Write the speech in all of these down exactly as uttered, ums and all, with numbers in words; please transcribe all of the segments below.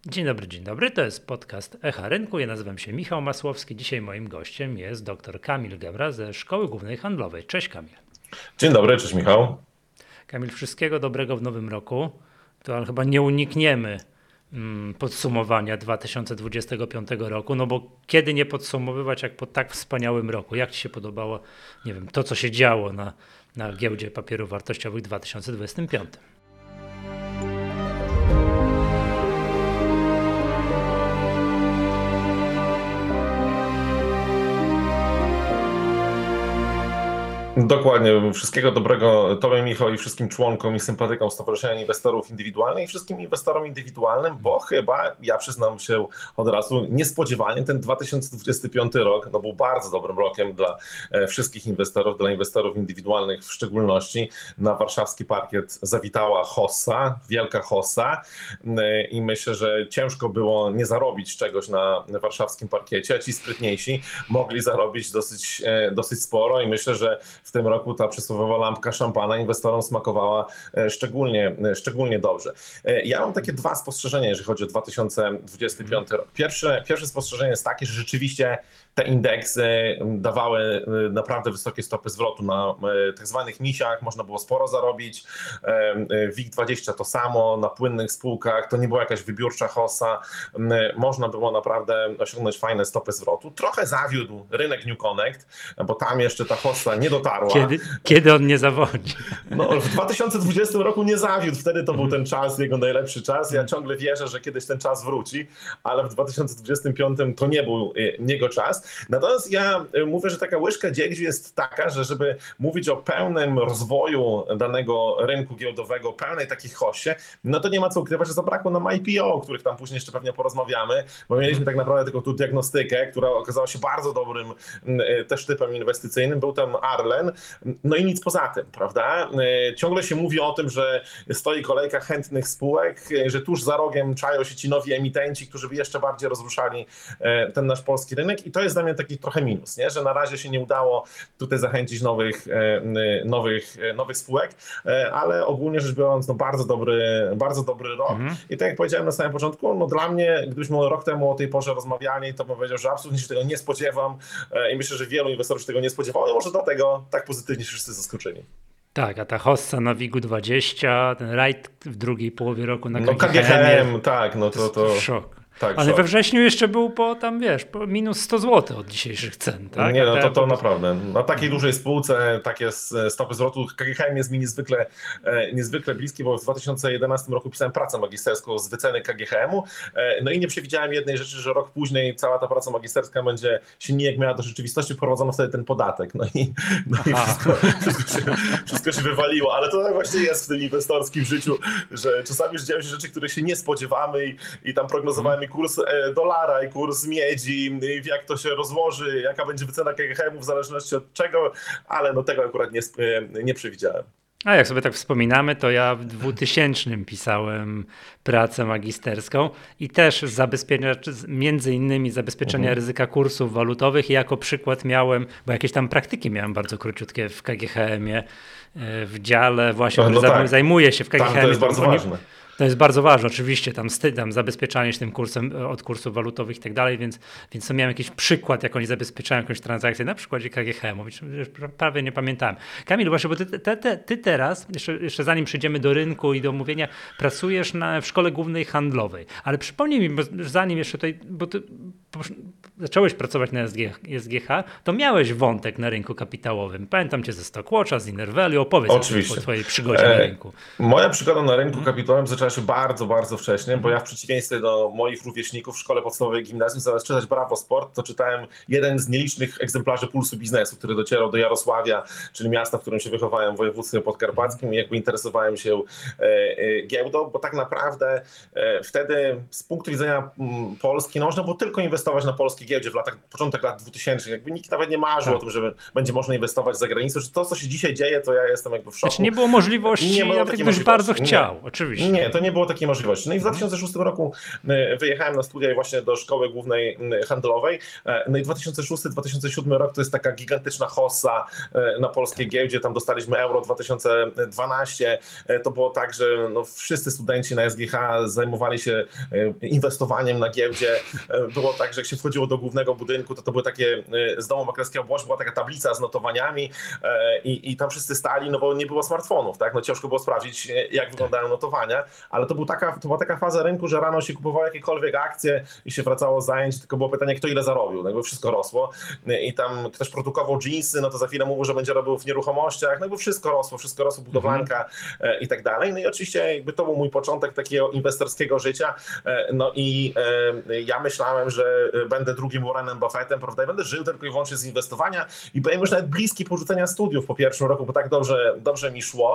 Dzień dobry, dzień dobry. To jest podcast Echa Rynku. Ja nazywam się Michał Masłowski. Dzisiaj moim gościem jest dr Kamil Gebra ze Szkoły Głównej Handlowej. Cześć Kamil. Dzień dobry, cześć Michał. Kamil, wszystkiego dobrego w nowym roku. To ale chyba nie unikniemy mm, podsumowania dwa tysiące dwudziestego piątego roku, no bo kiedy nie podsumowywać jak po tak wspaniałym roku? Jak Ci się podobało, nie wiem, to co się działo na, na giełdzie papierów wartościowych w dwa tysiące dwudziestym piątym? Dokładnie. Wszystkiego dobrego Tobie, Michał, i wszystkim członkom i sympatykom Stowarzyszenia Inwestorów Indywidualnych i wszystkim inwestorom indywidualnym, bo chyba, ja przyznam się od razu, niespodziewanie ten dwa tysiące dwudziesty piąty rok no, był bardzo dobrym rokiem dla wszystkich inwestorów, dla inwestorów indywidualnych w szczególności. Na warszawski parkiet zawitała hossa, wielka hossa i myślę, że ciężko było nie zarobić czegoś na warszawskim parkiecie, a ci sprytniejsi mogli zarobić dosyć, dosyć sporo i myślę, że w tym roku ta przysłowiowa lampka szampana inwestorom smakowała szczególnie, szczególnie dobrze. Ja mam takie dwa spostrzeżenia, jeżeli chodzi o dwa tysiące dwudziesty piąty rok. Pierwsze, pierwsze spostrzeżenie jest takie, że rzeczywiście te indeksy dawały naprawdę wysokie stopy zwrotu. Na tak zwanych misiach można było sporo zarobić. W I K dwadzieścia to samo, na płynnych spółkach to nie była jakaś wybiórcza hossa. Można było naprawdę osiągnąć fajne stopy zwrotu. Trochę zawiódł rynek New Connect, bo tam jeszcze ta hossa nie dotarła. Kiedy, kiedy on nie zawodzi? No, w dwa tysiące dwudziestym roku nie zawiódł. Wtedy to był ten czas, jego najlepszy czas. Ja ciągle wierzę, że kiedyś ten czas wróci, ale w dwa tysiące dwudziestym piątym to nie był jego czas. Natomiast ja mówię, że taka łyżka dziegciu jest taka, że żeby mówić o pełnym rozwoju danego rynku giełdowego, pełnej takiej hossie, no to nie ma co ukrywać, że zabrakło nam I P O, o których tam później jeszcze pewnie porozmawiamy, bo mieliśmy tak naprawdę tylko tu diagnostykę, która okazała się bardzo dobrym też typem inwestycyjnym. Był tam Arlen, no i nic poza tym, prawda? Ciągle się mówi o tym, że stoi kolejka chętnych spółek, że tuż za rogiem czają się ci nowi emitenci, którzy by jeszcze bardziej rozruszali ten nasz polski rynek i to jest dla mnie taki trochę minus, nie? Że na razie się nie udało tutaj zachęcić nowych, nowych, nowych spółek, ale ogólnie rzecz biorąc no bardzo dobry, bardzo dobry rok mhm. i tak jak powiedziałem na samym początku, no dla mnie, gdybyśmy rok temu o tej porze rozmawiali, to bym powiedział, że absolutnie się tego nie spodziewam i myślę, że wielu inwestorów się tego nie spodziewało i może dlatego tak pozytywnie wszyscy zaskoczeni. Tak, a ta hossa na W I G dwadzieścia, ten rajd w drugiej połowie roku na K G H M. No K G H M, tak, no to... to... Szok. Tak, ale szok. We wrześniu jeszcze był po tam, wiesz, po minus sto złotych od dzisiejszych cen, tak? Nie, no to, to naprawdę. Na takiej dużej spółce takie stopy zwrotu. K G H M jest mi niezwykle, niezwykle bliski, bo w dwa tysiące jedenastym roku pisałem pracę magisterską z wyceny K G H M-u. No i nie przewidziałem jednej rzeczy, że rok później cała ta praca magisterska będzie się nijak miała do rzeczywistości, wprowadzono wtedy ten podatek. No i, no i wszystko, wszystko, się, wszystko się wywaliło, ale to tak właśnie jest w tym inwestorskim życiu, że czasami już dzieją się rzeczy, których się nie spodziewamy i, i tam prognozowałem i kurs dolara, i kurs miedzi, i jak to się rozłoży, jaka będzie wycena K G H M-u w zależności od czego, ale no tego akurat nie, nie przewidziałem. A jak sobie tak wspominamy, to ja w dwutysięcznym pisałem pracę magisterską i też zabezpieczenia, między innymi zabezpieczenia uh-huh. ryzyka kursów walutowych i jako przykład miałem, bo jakieś tam praktyki miałem bardzo króciutkie w K G H M-ie, w dziale właśnie, który no tak. zajmuje się w K G H M-ie. To jest bardzo ważne. To jest bardzo ważne, oczywiście, tam, tam zabezpieczanie się tym kursem od kursów walutowych i tak dalej, więc, więc to miałem jakiś przykład, jak oni zabezpieczają jakąś transakcję na przykładzie K G H M-u, prawie nie pamiętałem. Kamil, właśnie, bo ty, ty, ty, ty teraz, jeszcze, jeszcze zanim przejdziemy do rynku i do omówienia, pracujesz na, w Szkole Głównej Handlowej, ale przypomnij mi, bo zanim jeszcze tutaj, bo ty zacząłeś pracować na S G H, to miałeś wątek na rynku kapitałowym. Pamiętam cię ze Stockwatcha, z Inner Value, opowiedz o twojej przygodzie na rynku. E, moja przygoda na rynku kapitałowym zaczęła się bardzo, bardzo wcześnie, bo ja w przeciwieństwie do moich rówieśników w szkole podstawowej gimnazjum, zamiast czytać Brawo Sport, to czytałem jeden z nielicznych egzemplarzy Pulsu Biznesu, który docierał do Jarosławia, czyli miasta, w którym się wychowałem w województwie podkarpackim i jakby interesowałem się e, e, giełdą, bo tak naprawdę e, wtedy z punktu widzenia m, Polski no, można było tylko inwestować na polskiej giełdzie w latach, początek lat dwutysięcznych. Jakby nikt nawet nie marzył tak. o tym, że będzie można inwestować za granicą. Że to, co się dzisiaj dzieje, to ja jestem jakby w szoku. Znaczy nie było możliwości, nie było ja ktoś bardzo chciał, nie. oczywiście. Nie, to nie było takiej możliwości. No i w dwa tysiące szóstym roku wyjechałem na studia właśnie do Szkoły Głównej Handlowej. No i dwa tysiące szósty dwa tysiące siódmy rok to jest taka gigantyczna hossa na polskiej giełdzie. Tam dostaliśmy Euro dwa tysiące dwanaście. To było tak, że no wszyscy studenci na S G H zajmowali się inwestowaniem na giełdzie. Było tak, że jak się wchodziło do głównego budynku, to to były takie z domu maklerskiego Włoś, była taka tablica z notowaniami i, i tam wszyscy stali, no bo nie było smartfonów, tak? No ciężko było sprawdzić, jak wyglądają notowania, ale to, był taka, to była taka faza rynku, że rano się kupowało jakiekolwiek akcje i się wracało z zajęć, tylko było pytanie, kto ile zarobił, no jakby wszystko rosło i tam ktoś produkował dżinsy, no to za chwilę mówił, że będzie robił w nieruchomościach, no jakby wszystko rosło, wszystko rosło, budowlanka mhm. i tak dalej. No i oczywiście jakby to był mój początek takiego inwestorskiego życia, no i ja myślałem, że będę drugim Warrenem Buffettem, prawda, i będę żył tylko i wyłącznie z inwestowania i byłem już nawet bliski porzucenia studiów po pierwszym roku, bo tak dobrze, dobrze mi szło.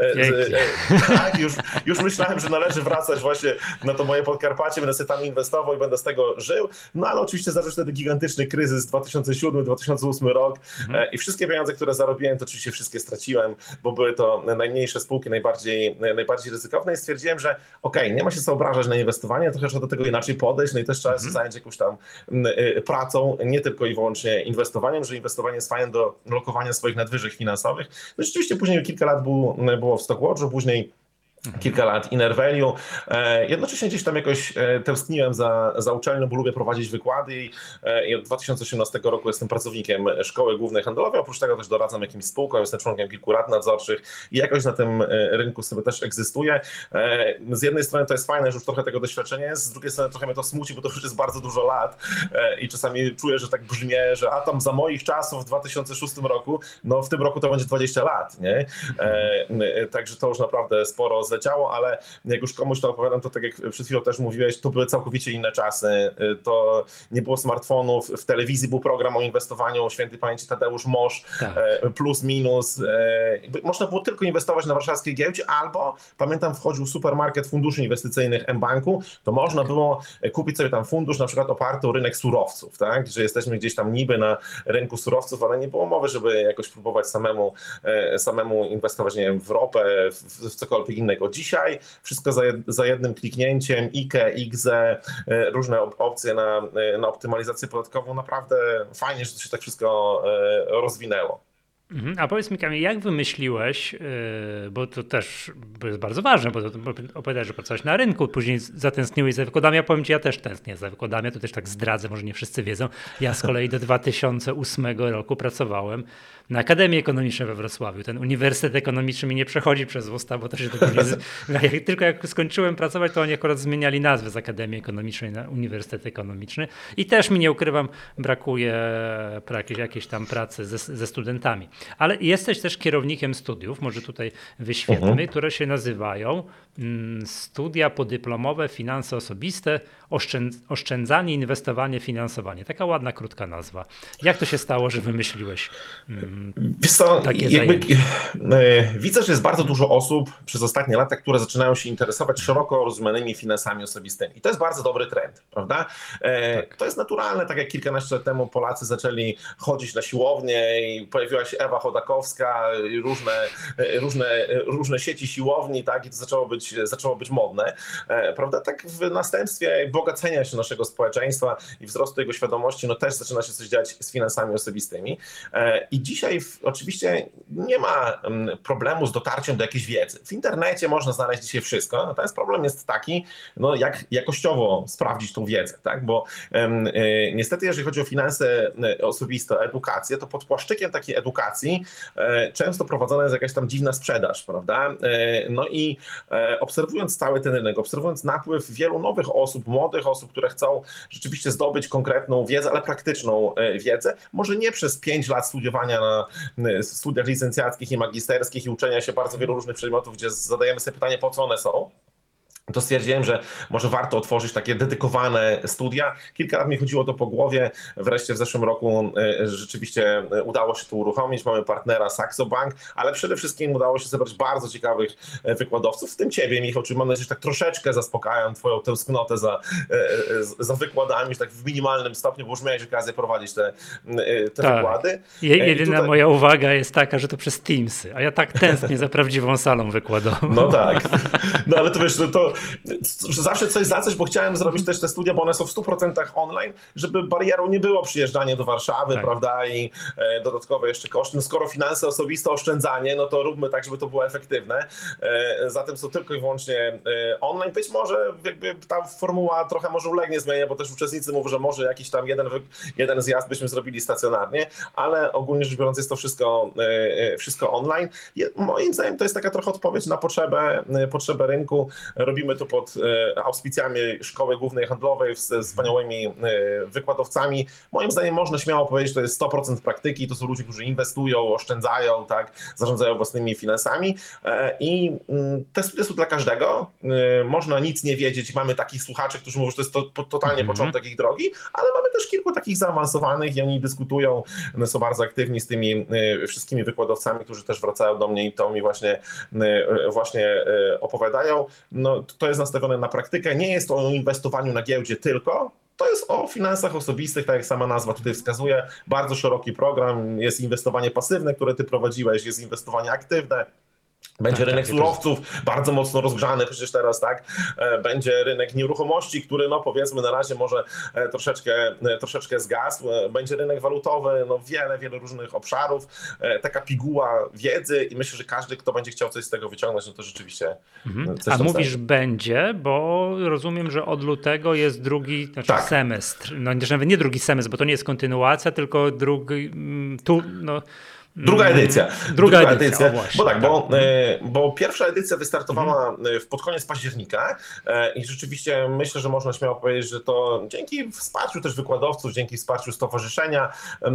Tak, już, już myślałem, że należy wracać właśnie na to moje Podkarpacie, będę sobie tam inwestował i będę z tego żył, no ale oczywiście zaczął wtedy gigantyczny kryzys dwa tysiące siódmy dwa tysiące ósmy rok mhm. i wszystkie pieniądze, które zarobiłem, to oczywiście wszystkie straciłem, bo były to najmniejsze spółki, najbardziej, najbardziej ryzykowne i stwierdziłem, że okej, okay, nie ma się co obrażać na inwestowanie, trochę trzeba do tego inaczej podejść, no i też trzeba mhm. zająć jakąś tam pracą, nie tylko i wyłącznie inwestowaniem, że inwestowanie jest fajne do lokowania swoich nadwyżek finansowych. No rzeczywiście później kilka lat było, było w Stockwatchu, później kilka lat Inner Value. Jednocześnie gdzieś tam jakoś tęskniłem za, za uczelnią, bo lubię prowadzić wykłady i, i od dwa tysiące osiemnastego roku jestem pracownikiem Szkoły Głównej Handlowej. Oprócz tego też doradzam jakimś spółkom, jestem członkiem kilku rad nadzorczych i jakoś na tym rynku sobie też egzystuję. Z jednej strony to jest fajne, że już trochę tego doświadczenia jest, z drugiej strony trochę mnie to smuci, bo to już jest bardzo dużo lat i czasami czuję, że tak brzmię, że a tam za moich czasów w dwa tysiące szóstym roku, no w tym roku to będzie dwadzieścia lat, nie? Także to już naprawdę sporo zleciało, ale jak już komuś to opowiadam, to tak jak przed chwilą też mówiłeś, to były całkowicie inne czasy. To nie było smartfonów, w telewizji był program o inwestowaniu, świętej pamięci Tadeusz Mosz, tak. plus minus. Można było tylko inwestować na warszawskiej giełdzie, albo pamiętam wchodził supermarket funduszy inwestycyjnych mBanku, to można tak. było kupić sobie tam fundusz na przykład oparty o rynek surowców, tak? Że jesteśmy gdzieś tam niby na rynku surowców, ale nie było mowy, żeby jakoś próbować samemu, samemu inwestować, nie wiem, w ropę, w, w cokolwiek innego. Dzisiaj wszystko za, jed, za jednym kliknięciem, I K E, I K Z E, różne opcje na, na optymalizację podatkową. Naprawdę fajnie, że to się tak wszystko rozwinęło. A powiedz mi, Kamil, jak wymyśliłeś, bo to też jest bardzo ważne, bo opowiadałeś, że pracowałeś na rynku, później zatęskniłeś za wykładami, ja powiem ci, ja też tęsknię za wykładami, ja to też tak zdradzę, może nie wszyscy wiedzą. Ja z kolei do dwa tysiące ósmego roku pracowałem na Akademii Ekonomicznej we Wrocławiu. Ten Uniwersytet Ekonomiczny mi nie przechodzi przez usta, bo to się tego nie... jak, tylko jak skończyłem pracować, to oni akurat zmieniali nazwę z Akademii Ekonomicznej na Uniwersytet Ekonomiczny i też mi, nie ukrywam, brakuje jakiejś, jakiejś tam pracy ze, ze studentami. Ale jesteś też kierownikiem studiów, może tutaj wyświetlmy, mhm. które się nazywają mm, Studia podyplomowe, finanse osobiste, oszczędz, oszczędzanie, inwestowanie, finansowanie. Taka ładna, krótka nazwa. Jak to się stało, że wymyśliłeś mm, Wiesz co, takie jakby, widzę, że jest bardzo dużo osób przez ostatnie lata, które zaczynają się interesować szeroko rozumianymi finansami osobistymi. I to jest bardzo dobry trend, prawda? Tak. To jest naturalne, tak jak kilkanaście lat temu Polacy zaczęli chodzić na siłownię i pojawiła się Ewa Chodakowska, różne, różne, różne sieci siłowni, tak, i to zaczęło być, zaczęło być modne, prawda? Tak w następstwie bogacenia się naszego społeczeństwa i wzrostu jego świadomości, no też zaczyna się coś dziać z finansami osobistymi. I dzisiaj w, oczywiście nie ma problemu z dotarciem do jakiejś wiedzy. W internecie można znaleźć dzisiaj wszystko, natomiast problem jest taki, no jak jakościowo sprawdzić tą wiedzę, tak? Bo um, y, niestety jeżeli chodzi o finanse osobiste, edukację, to pod płaszczykiem takiej edukacji y, często prowadzona jest jakaś tam dziwna sprzedaż, prawda? Y, no i y, obserwując cały ten rynek, obserwując napływ wielu nowych osób, młodych osób, które chcą rzeczywiście zdobyć konkretną wiedzę, ale praktyczną y, wiedzę, może nie przez pięć lat studiowania na studiach licencjackich i magisterskich i uczenia się bardzo wielu różnych przedmiotów, gdzie zadajemy sobie pytanie, po co one są, to stwierdziłem, że może warto otworzyć takie dedykowane studia. Kilka lat mi chodziło to po głowie. Wreszcie w zeszłym roku rzeczywiście udało się to uruchomić. Mamy partnera Saxo Bank, ale przede wszystkim udało się zebrać bardzo ciekawych wykładowców, w tym ciebie, Michał, czyli mam nadzieję, że tak troszeczkę zaspokajam twoją tęsknotę za, za wykładami, tak w minimalnym stopniu, bo już miałeś okazję prowadzić te, te tak. wykłady. Je, jedyna tutaj... moja uwaga jest taka, że to przez Teamsy, a ja tak tęsknię za prawdziwą salą wykładową. No tak, no ale to wiesz, to zawsze coś za coś, bo chciałem zrobić też te studia, bo one są w stu procentach online, żeby barierą nie było przyjeżdżanie do Warszawy, tak. prawda, i e, dodatkowe jeszcze koszty. No, skoro finanse osobiste, oszczędzanie, no to róbmy tak, żeby to było efektywne. E, zatem są tylko i wyłącznie e, online. Być może jakby ta formuła trochę może ulegnie zmianie, bo też uczestnicy mówią, że może jakiś tam jeden, jeden zjazd byśmy zrobili stacjonarnie, ale ogólnie rzecz biorąc jest to wszystko, e, wszystko online. Je, moim zdaniem to jest taka trochę odpowiedź na potrzebę, potrzebę rynku. Robimy to pod auspicjami Szkoły Głównej Handlowej z wspaniałymi wykładowcami. Moim zdaniem można śmiało powiedzieć, że to jest sto procent praktyki, to są ludzie, którzy inwestują, oszczędzają, tak, zarządzają własnymi finansami i te studia są dla każdego. Można nic nie wiedzieć, mamy takich słuchaczy, którzy mówią, że to jest to, totalnie mm-hmm. początek ich drogi, ale mamy też kilku takich zaawansowanych i oni dyskutują, są bardzo aktywni z tymi wszystkimi wykładowcami, którzy też wracają do mnie i to mi właśnie, właśnie opowiadają. No, to jest nastawione na praktykę, nie jest to o inwestowaniu na giełdzie tylko, to jest o finansach osobistych, tak jak sama nazwa tutaj wskazuje, bardzo szeroki program, jest inwestowanie pasywne, które ty prowadziłeś, jest inwestowanie aktywne. Będzie tak, rynek tak, surowców jest... bardzo mocno rozgrzany przecież teraz, tak? Będzie rynek nieruchomości, który no powiedzmy na razie może troszeczkę, troszeczkę zgasł. Będzie rynek walutowy, no wiele, wiele różnych obszarów. Taka piguła wiedzy i myślę, że każdy, kto będzie chciał coś z tego wyciągnąć, no to rzeczywiście mhm. coś A mówisz stanie. Będzie, bo rozumiem, że od lutego jest drugi znaczy tak. semestr. No nawet nie drugi semestr, bo to nie jest kontynuacja, tylko drugi, tu no... Druga edycja. Druga, Druga edycja. edycja. O, właśnie, bo tak, tak. Bo, bo pierwsza edycja wystartowała mhm. w pod koniec października i rzeczywiście myślę, że można śmiało powiedzieć, że to dzięki wsparciu też wykładowców, dzięki wsparciu stowarzyszenia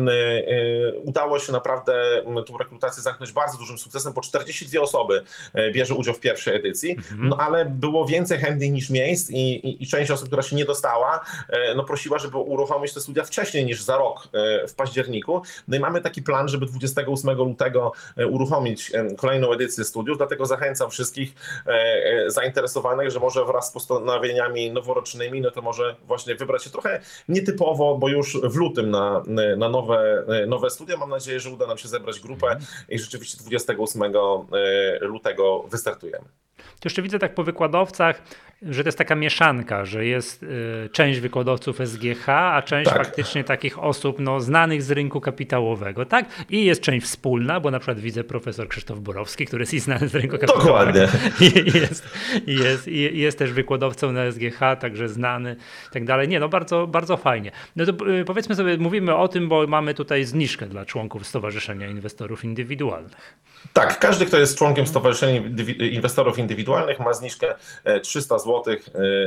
udało się naprawdę tą rekrutację zamknąć bardzo dużym sukcesem, bo czterdzieści dwie osoby bierze udział w pierwszej edycji, mhm. no ale było więcej chętnych niż miejsc i, i, i część osób, która się nie dostała, no prosiła, żeby uruchomić te studia wcześniej niż za rok w październiku. No i mamy taki plan, żeby dwudziestego ósmego lutego uruchomić kolejną edycję studiów, dlatego zachęcam wszystkich zainteresowanych, że może wraz z postanowieniami noworocznymi, no to może właśnie wybrać się trochę nietypowo, bo już w lutym na, na nowe, nowe studia. Mam nadzieję, że uda nam się zebrać grupę i rzeczywiście dwudziestego ósmego lutego wystartujemy. To jeszcze widzę tak po wykładowcach, że to jest taka mieszanka, że jest y, część wykładowców S G H, a część tak. faktycznie takich osób no, znanych z rynku kapitałowego, tak? I jest część wspólna, bo na przykład widzę profesor Krzysztof Borowski, który jest i znany z rynku kapitałowego. Dokładnie. I jest, i jest, i jest też wykładowcą na S G H, także znany i tak dalej. Nie, no bardzo, bardzo fajnie. No to y, powiedzmy sobie, mówimy o tym, bo mamy tutaj zniżkę dla członków Stowarzyszenia Inwestorów Indywidualnych. Tak, każdy, kto jest członkiem Stowarzyszenia Inwestorów Indywidualnych ma zniżkę trzysta złotych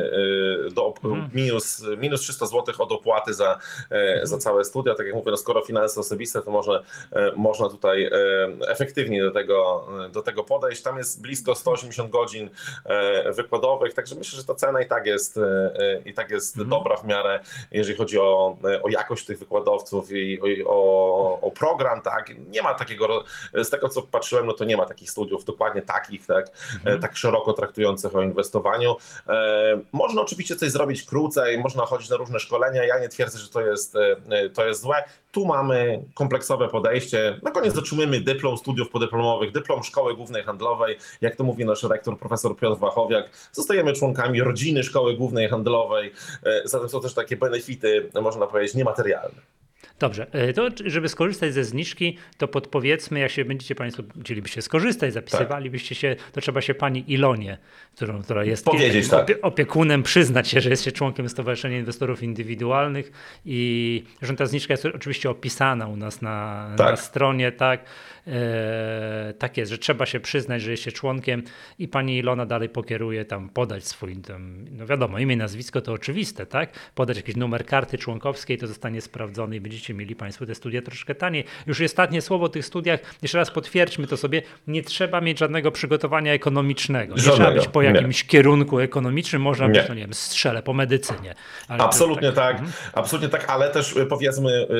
do, minus, minus trzysta złotych od opłaty za, za całe studia. Tak jak mówię, no skoro finanse osobiste, to może, można tutaj efektywnie do tego, do tego podejść. Tam jest blisko sto osiemdziesiąt godzin wykładowych, także myślę, że ta cena i tak jest, i tak jest mhm. dobra w miarę, jeżeli chodzi o, o jakość tych wykładowców i o, o program. Tak. Nie ma takiego, z tego co patrzyłem, no to nie ma takich studiów dokładnie takich, tak, mhm. tak szeroko traktujących o inwestowaniu. Można oczywiście coś zrobić krócej, można chodzić na różne szkolenia, ja nie twierdzę, że to jest, to jest złe. Tu mamy kompleksowe podejście. Na koniec otrzymujemy dyplom studiów podyplomowych, dyplom Szkoły Głównej Handlowej. Jak to mówi nasz rektor profesor Piotr Wachowiak, zostajemy członkami rodziny Szkoły Głównej Handlowej. Zatem są też takie benefity, można powiedzieć, niematerialne. Dobrze, to żeby skorzystać ze zniżki, to podpowiedzmy, jak się będziecie Państwo chcielibyście skorzystać, zapisywalibyście się, to trzeba się Pani Ilonie, którą, która jest Powiedzieć, tak. opiekunem, przyznać się, że jest się członkiem Stowarzyszenia Inwestorów Indywidualnych i że ta zniżka jest oczywiście opisana u nas na, tak. na stronie, tak. e, tak jest, że trzeba się przyznać, że jest się członkiem i pani Ilona dalej pokieruje tam, podać swój, tam, no wiadomo, imię, nazwisko to oczywiste, tak? Podać jakiś numer karty członkowskiej, to zostanie sprawdzone i będziecie mieli państwo te studia troszkę taniej. Już ostatnie słowo o tych studiach, jeszcze raz potwierdźmy to sobie, nie trzeba mieć żadnego przygotowania ekonomicznego. Nie Żadnego, trzeba być po jakimś nie. kierunku ekonomicznym, można Nie. być, no nie wiem, strzelę po medycynie. Ale Absolutnie tak, tak, mhm. absolutnie tak, ale też y, powiedzmy, y,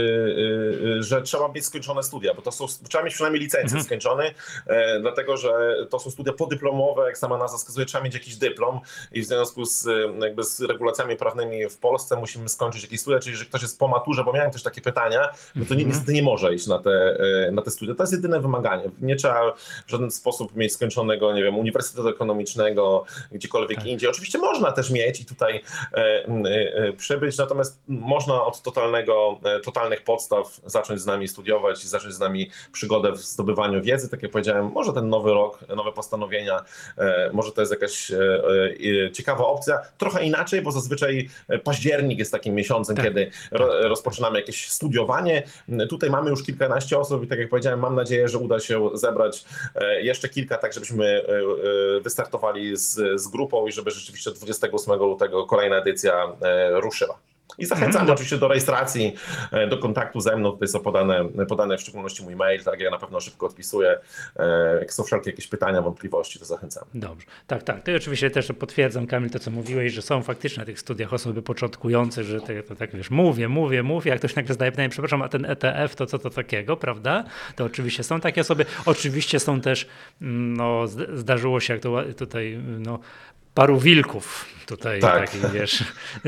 y, y, że trzeba mieć skończone studia, bo to są, trzeba mieć przynajmniej licencję Mhm. skończony, e, dlatego że to są studia podyplomowe, jak sama nazwa wskazuje, trzeba mieć jakiś dyplom i w związku z, jakby z regulacjami prawnymi w Polsce musimy skończyć jakieś studia, czyli jeżeli ktoś jest po maturze, bo miałem też takie pytania, no to nie, niestety nie może iść na te, na te studia. To jest jedyne wymaganie. Nie trzeba w żaden sposób mieć skończonego, nie wiem, uniwersytetu ekonomicznego, gdziekolwiek Tak. indziej. Oczywiście można też mieć i tutaj e, e, przybyć, natomiast można od totalnego, e, totalnych podstaw zacząć z nami studiować i zacząć z nami przygodę w zdobywaniu wiedzy. Tak jak powiedziałem, może ten nowy rok, nowe postanowienia, e, może to jest jakaś e, e, ciekawa opcja. Trochę inaczej, bo zazwyczaj październik jest takim miesiącem, Tak. kiedy ro, rozpoczynamy jakieś studiowanie. Tutaj mamy już kilkanaście osób i tak jak powiedziałem, mam nadzieję, że uda się zebrać jeszcze kilka, tak żebyśmy wystartowali z, z grupą i żeby rzeczywiście dwudziestego ósmego lutego kolejna edycja ruszyła. I zachęcam Mhm. oczywiście do rejestracji, do kontaktu ze mną. Tutaj są podane, podane w szczególności mój mail, tak, ja na pewno szybko odpisuję. Jak są wszelkie jakieś pytania, wątpliwości, to zachęcam. Dobrze, tak, tak. To oczywiście też potwierdzam, Kamil, to co mówiłeś, że są faktycznie na tych studiach osoby początkujące, że to, to tak wiesz, mówię, mówię, mówię, jak ktoś nagle zadaje pytanie, przepraszam, a ten E T F to co to takiego, prawda? To oczywiście są takie osoby. Oczywiście są też, no zdarzyło się, jak to tutaj, no paru wilków tutaj, tak. takich wiesz,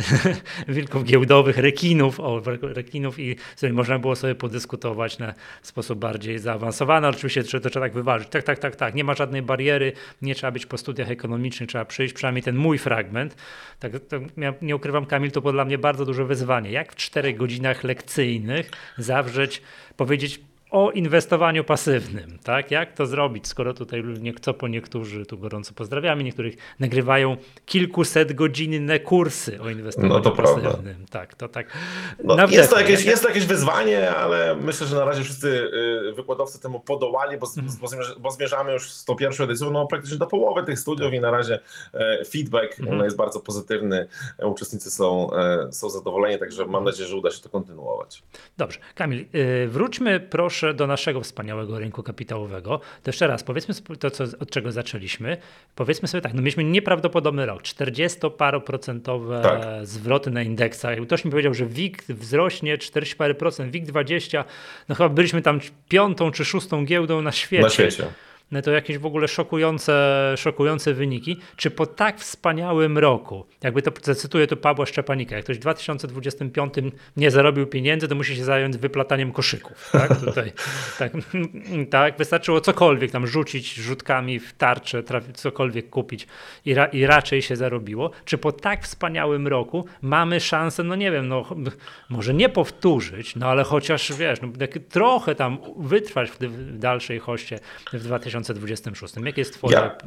wilków giełdowych, rekinów, o, rekinów i z którymi można było sobie podyskutować na sposób bardziej zaawansowany. Oczywiście to, to trzeba tak wyważyć. Tak, tak, tak, tak. Nie ma żadnej bariery, nie trzeba być po studiach ekonomicznych, trzeba przyjść, przynajmniej ten mój fragment. Tak, to ja nie ukrywam, Kamil, to było dla mnie bardzo duże wyzwanie. Jak w czterech godzinach lekcyjnych zawrzeć, powiedzieć o inwestowaniu pasywnym, tak? Jak to zrobić, skoro tutaj nie, co po niektórzy, tu gorąco pozdrawiamy, niektórych nagrywają kilkuset godzinne kursy o inwestowaniu no to pasywnym. Prawda. Tak, to tak. No, jest, to jakieś, jest to jakieś wyzwanie, ale myślę, że na razie wszyscy wykładowcy temu podołali, bo, mm. bo zmierzamy już z tą pierwszą edycją no, praktycznie do połowy tych studiów i na razie feedback mm. no, jest bardzo pozytywny. Uczestnicy są, są zadowoleni, także mam nadzieję, że uda się to kontynuować. Dobrze. Kamil, wróćmy proszę do naszego wspaniałego rynku kapitałowego. To jeszcze raz, powiedzmy to, co, od czego zaczęliśmy. Powiedzmy sobie tak, no mieliśmy nieprawdopodobny rok, czterdziestoparoprocentowe tak. zwroty na indeksach. Ktoś mi powiedział, że W I G wzrośnie czterdzieści parę procent, W I G dwadzieścia, no chyba byliśmy tam piątą czy szóstą giełdą na świecie. Na świecie. No to jakieś w ogóle szokujące, szokujące wyniki. Czy po tak wspaniałym roku, jakby to zacytuję tu Pawła Szczepanika, jak ktoś w dwa tysiące dwudziestym piątym nie zarobił pieniędzy, to musi się zająć wyplataniem koszyków. Tak, tutaj, tak, tak, wystarczyło cokolwiek tam rzucić rzutkami w tarczę, cokolwiek kupić i, ra, i raczej się zarobiło. Czy po tak wspaniałym roku mamy szansę, no nie wiem, no może nie powtórzyć, no ale chociaż wiesz, no, trochę tam wytrwać w, w dalszej hoście w dwa tysiące dwudziestym szóstym. Jaki jest twój ja.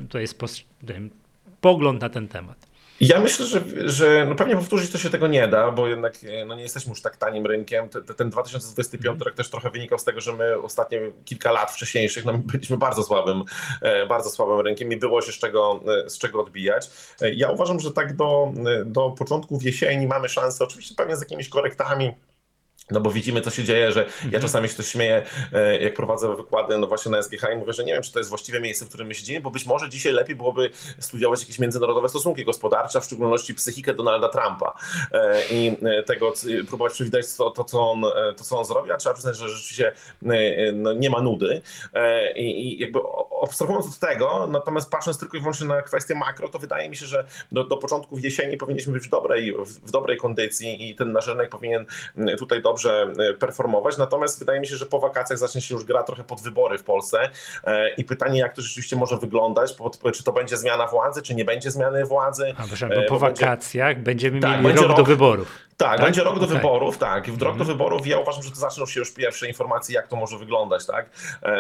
pogląd na ten temat? Ja myślę, że, że no pewnie powtórzyć to się tego nie da, bo jednak no nie jesteśmy już tak tanim rynkiem. Ten, ten dwa tysiące dwudziesty piąty rok też trochę wynikał z tego, że my ostatnie kilka lat wcześniejszych no byliśmy bardzo słabym, bardzo słabym rynkiem i było się z czego, z czego odbijać. Ja uważam, że tak do, do początków jesieni mamy szansę, oczywiście pewnie z jakimiś korektami, no bo widzimy, co się dzieje, że ja czasami się też śmieję, jak prowadzę wykłady no właśnie na S G H i mówię, że nie wiem, czy to jest właściwe miejsce, w którym my siedzimy, bo być może dzisiaj lepiej byłoby studiować jakieś międzynarodowe stosunki gospodarcze, a w szczególności psychikę Donalda Trumpa i tego, próbować przewidzieć to, to, co, on, to co on zrobi, a trzeba przyznać, że rzeczywiście no, nie ma nudy i, i jakby abstrahując od tego, natomiast patrząc tylko i wyłącznie na kwestię makro, to wydaje mi się, że do, do początku jesieni powinniśmy być w dobrej, w, w dobrej kondycji i ten nasz rynek powinien tutaj dobrze performować, natomiast wydaje mi się, że po wakacjach zacznie się już gra trochę pod wybory w Polsce i pytanie, jak to rzeczywiście może wyglądać, czy to będzie zmiana władzy, czy nie będzie zmiany władzy. A, bo po wakacjach będzie... będziemy tak, mieli będzie rok, rok do wyborów. Tak, tak? będzie rok do Okay. wyborów, tak. W rok Mhm. do wyborów ja uważam, że to zaczną się już pierwsze informacje, jak to może wyglądać, tak?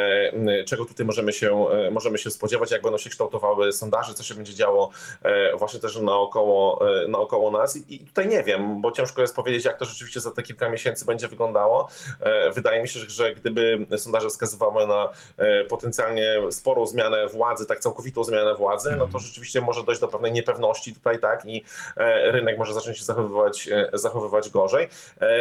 E, czego tutaj możemy się, e, możemy się spodziewać, jak będą się kształtowały sondaże, co się będzie działo e, właśnie też naokoło, e, naokoło nas. I, I tutaj nie wiem, bo ciężko jest powiedzieć, jak to rzeczywiście za te kilka miesięcy będzie wyglądało. E, wydaje mi się, że, że gdyby sondaże wskazywały na e, potencjalnie sporą zmianę władzy, tak całkowitą zmianę władzy, no to rzeczywiście może dojść do pewnej niepewności tutaj, tak? I e, rynek może zacząć się zachowywać, e, zachowywać gorzej.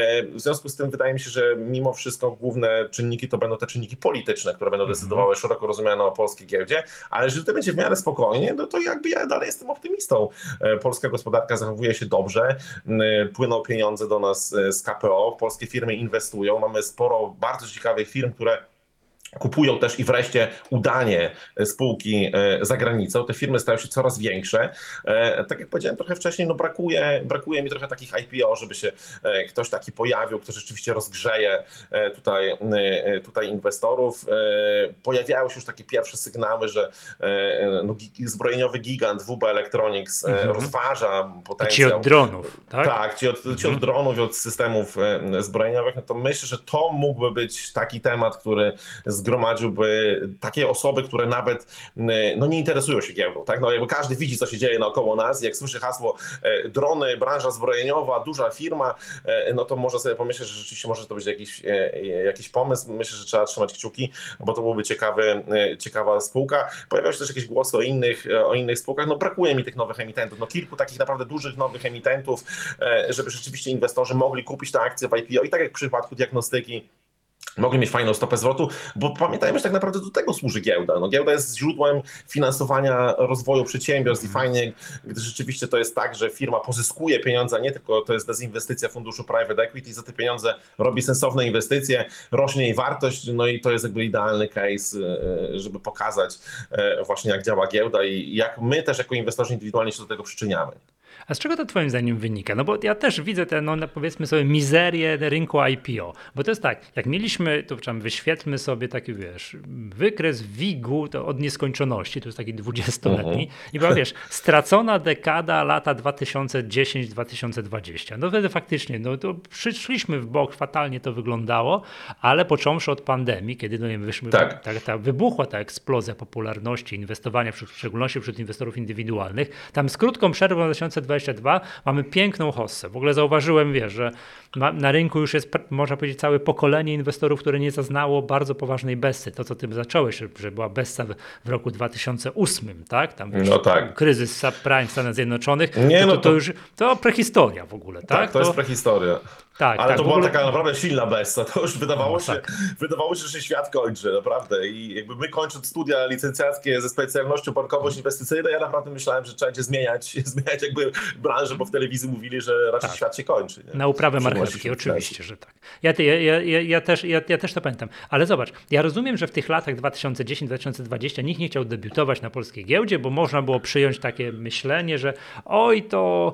W związku z tym wydaje mi się, że mimo wszystko główne czynniki to będą te czynniki polityczne, które będą decydowały szeroko rozumiane o polskiej giełdzie, ale jeżeli to będzie w miarę spokojnie, no to jakby ja dalej jestem optymistą. Polska gospodarka zachowuje się dobrze, płyną pieniądze do nas z K P O, polskie firmy inwestują, mamy sporo bardzo ciekawych firm, które kupują też i wreszcie udanie spółki za granicą. Te firmy stają się coraz większe. Tak jak powiedziałem trochę wcześniej, no brakuje, brakuje mi trochę takich I P O, żeby się ktoś taki pojawił, kto rzeczywiście rozgrzeje tutaj, tutaj inwestorów. Pojawiały się już takie pierwsze sygnały, że no, zbrojeniowy gigant W B Electronics mhm. rozważa potencjał. Ci od dronów, tak? Tak, ci od, ci mhm. od dronów i od systemów zbrojeniowych. No to myślę, że to mógłby być taki temat, który zgromadziłby takie osoby, które nawet no, nie interesują się giełdą. Tak? No, jakby każdy widzi, co się dzieje naokoło nas. Jak słyszy hasło e, drony, branża zbrojeniowa, duża firma, e, no to może sobie pomyśleć, że rzeczywiście może to być jakiś, e, jakiś pomysł. Myślę, że trzeba trzymać kciuki, bo to byłby ciekawy, e, ciekawa spółka. Pojawiają się też jakieś głosy o innych, o innych spółkach. No brakuje mi tych nowych emitentów. No, kilku takich naprawdę dużych nowych emitentów, e, żeby rzeczywiście inwestorzy mogli kupić te akcje w I P O. I tak jak w przypadku diagnostyki, mogli mieć fajną stopę zwrotu, bo pamiętajmy, że tak naprawdę do tego służy giełda. No, giełda jest źródłem finansowania rozwoju przedsiębiorstw i fajnie, gdy rzeczywiście to jest tak, że firma pozyskuje pieniądze, nie tylko to jest dezinwestycja funduszu private equity, za te pieniądze robi sensowne inwestycje, rośnie jej wartość, no i to jest jakby idealny case, żeby pokazać właśnie jak działa giełda i jak my też jako inwestorzy indywidualnie się do tego przyczyniamy. A z czego to twoim zdaniem wynika? No bo ja też widzę tę, no powiedzmy sobie, mizerię rynku I P O. Bo to jest tak, jak mieliśmy, to czym wyświetlmy sobie taki, wiesz, wykres W I G-u to od nieskończoności, to jest taki dwudziestoletni. Uh-huh. I była, wiesz, stracona dekada lata dwa tysiące dziesiąty do dwa tysiące dwudziestego. No wtedy faktycznie, no to przyszliśmy w bok, fatalnie to wyglądało, ale począwszy od pandemii, kiedy no nie wyszły, tak. ta, ta, wybuchła ta eksplozja popularności inwestowania, w szczególności wśród inwestorów indywidualnych, tam z krótką przerwą w dwa tysiące dwudziestym drugi mamy piękną hossę. W ogóle zauważyłem, wiesz, że na, na rynku już jest, można powiedzieć, całe pokolenie inwestorów, które nie zaznało bardzo poważnej bessy. To, co ty zacząłeś, że była bessa w, w roku dwa tysiące ósmym, tak? Tam wiesz, no tak. kryzys subprime w Stanach Zjednoczonych. Nie, to, no to, to... to już to prehistoria w ogóle, tak? Tak, to, to jest prehistoria. Tak, ale tak, to była ogóle... taka naprawdę silna bessa. To już wydawało, no, się, tak. wydawało się, że się świat kończy, naprawdę. I jakby my kończąc studia licencjackie ze specjalnością bankowość inwestycyjna, ja naprawdę myślałem, że trzeba będzie zmieniać, zmieniać jakby branżę, bo w telewizji mówili, że raczej tak. świat się kończy. Nie? Na uprawę marchewki, oczywiście, że tak. Ja, ja, ja, ja, też, ja, ja też to pamiętam. Ale zobacz, ja rozumiem, że w tych latach dwa tysiące dziesiąty do dwa tysiące dwudziestego nikt nie chciał debiutować na polskiej giełdzie, bo można było przyjąć takie myślenie, że oj, to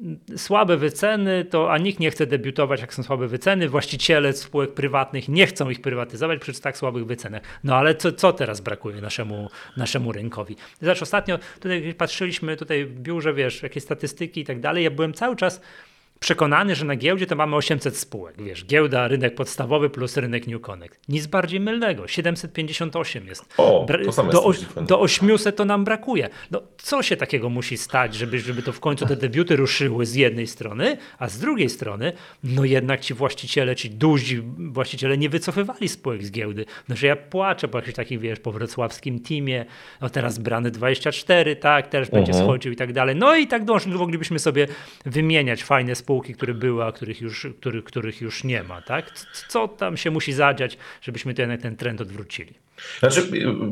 słabe wyceny, to a nikt nie chce debiutować, jak są słabe wyceny. Właściciele spółek prywatnych nie chcą ich prywatyzować przy tak słabych wycenach. No ale co, co teraz brakuje naszemu, naszemu rynkowi? Zobacz, ostatnio tutaj patrzyliśmy tutaj w biurze, wiesz, jakieś statystyki i tak dalej. Ja byłem cały czas przekonany, że na giełdzie to mamy osiemset spółek. Wiesz, giełda, rynek podstawowy plus rynek New Connect. Nic bardziej mylnego. siedemset pięćdziesiąt osiem jest. O, to same do, do osiemset to nam brakuje. No, co się takiego musi stać, żeby, żeby to w końcu te debiuty ruszyły z jednej strony, a z drugiej strony, no jednak ci właściciele, ci duzi właściciele nie wycofywali spółek z giełdy. No, że ja płaczę po jakimś takim, wiesz, po wrocławskim teamie, no teraz Brany dwadzieścia cztery, tak, też będzie uh-huh. schodził i tak dalej. No i tak dąży, moglibyśmy sobie wymieniać fajne spółki, które były, a których już, których, których już nie ma, tak? Co tam się musi zadziać, żebyśmy ten, ten trend odwrócili? Znaczy,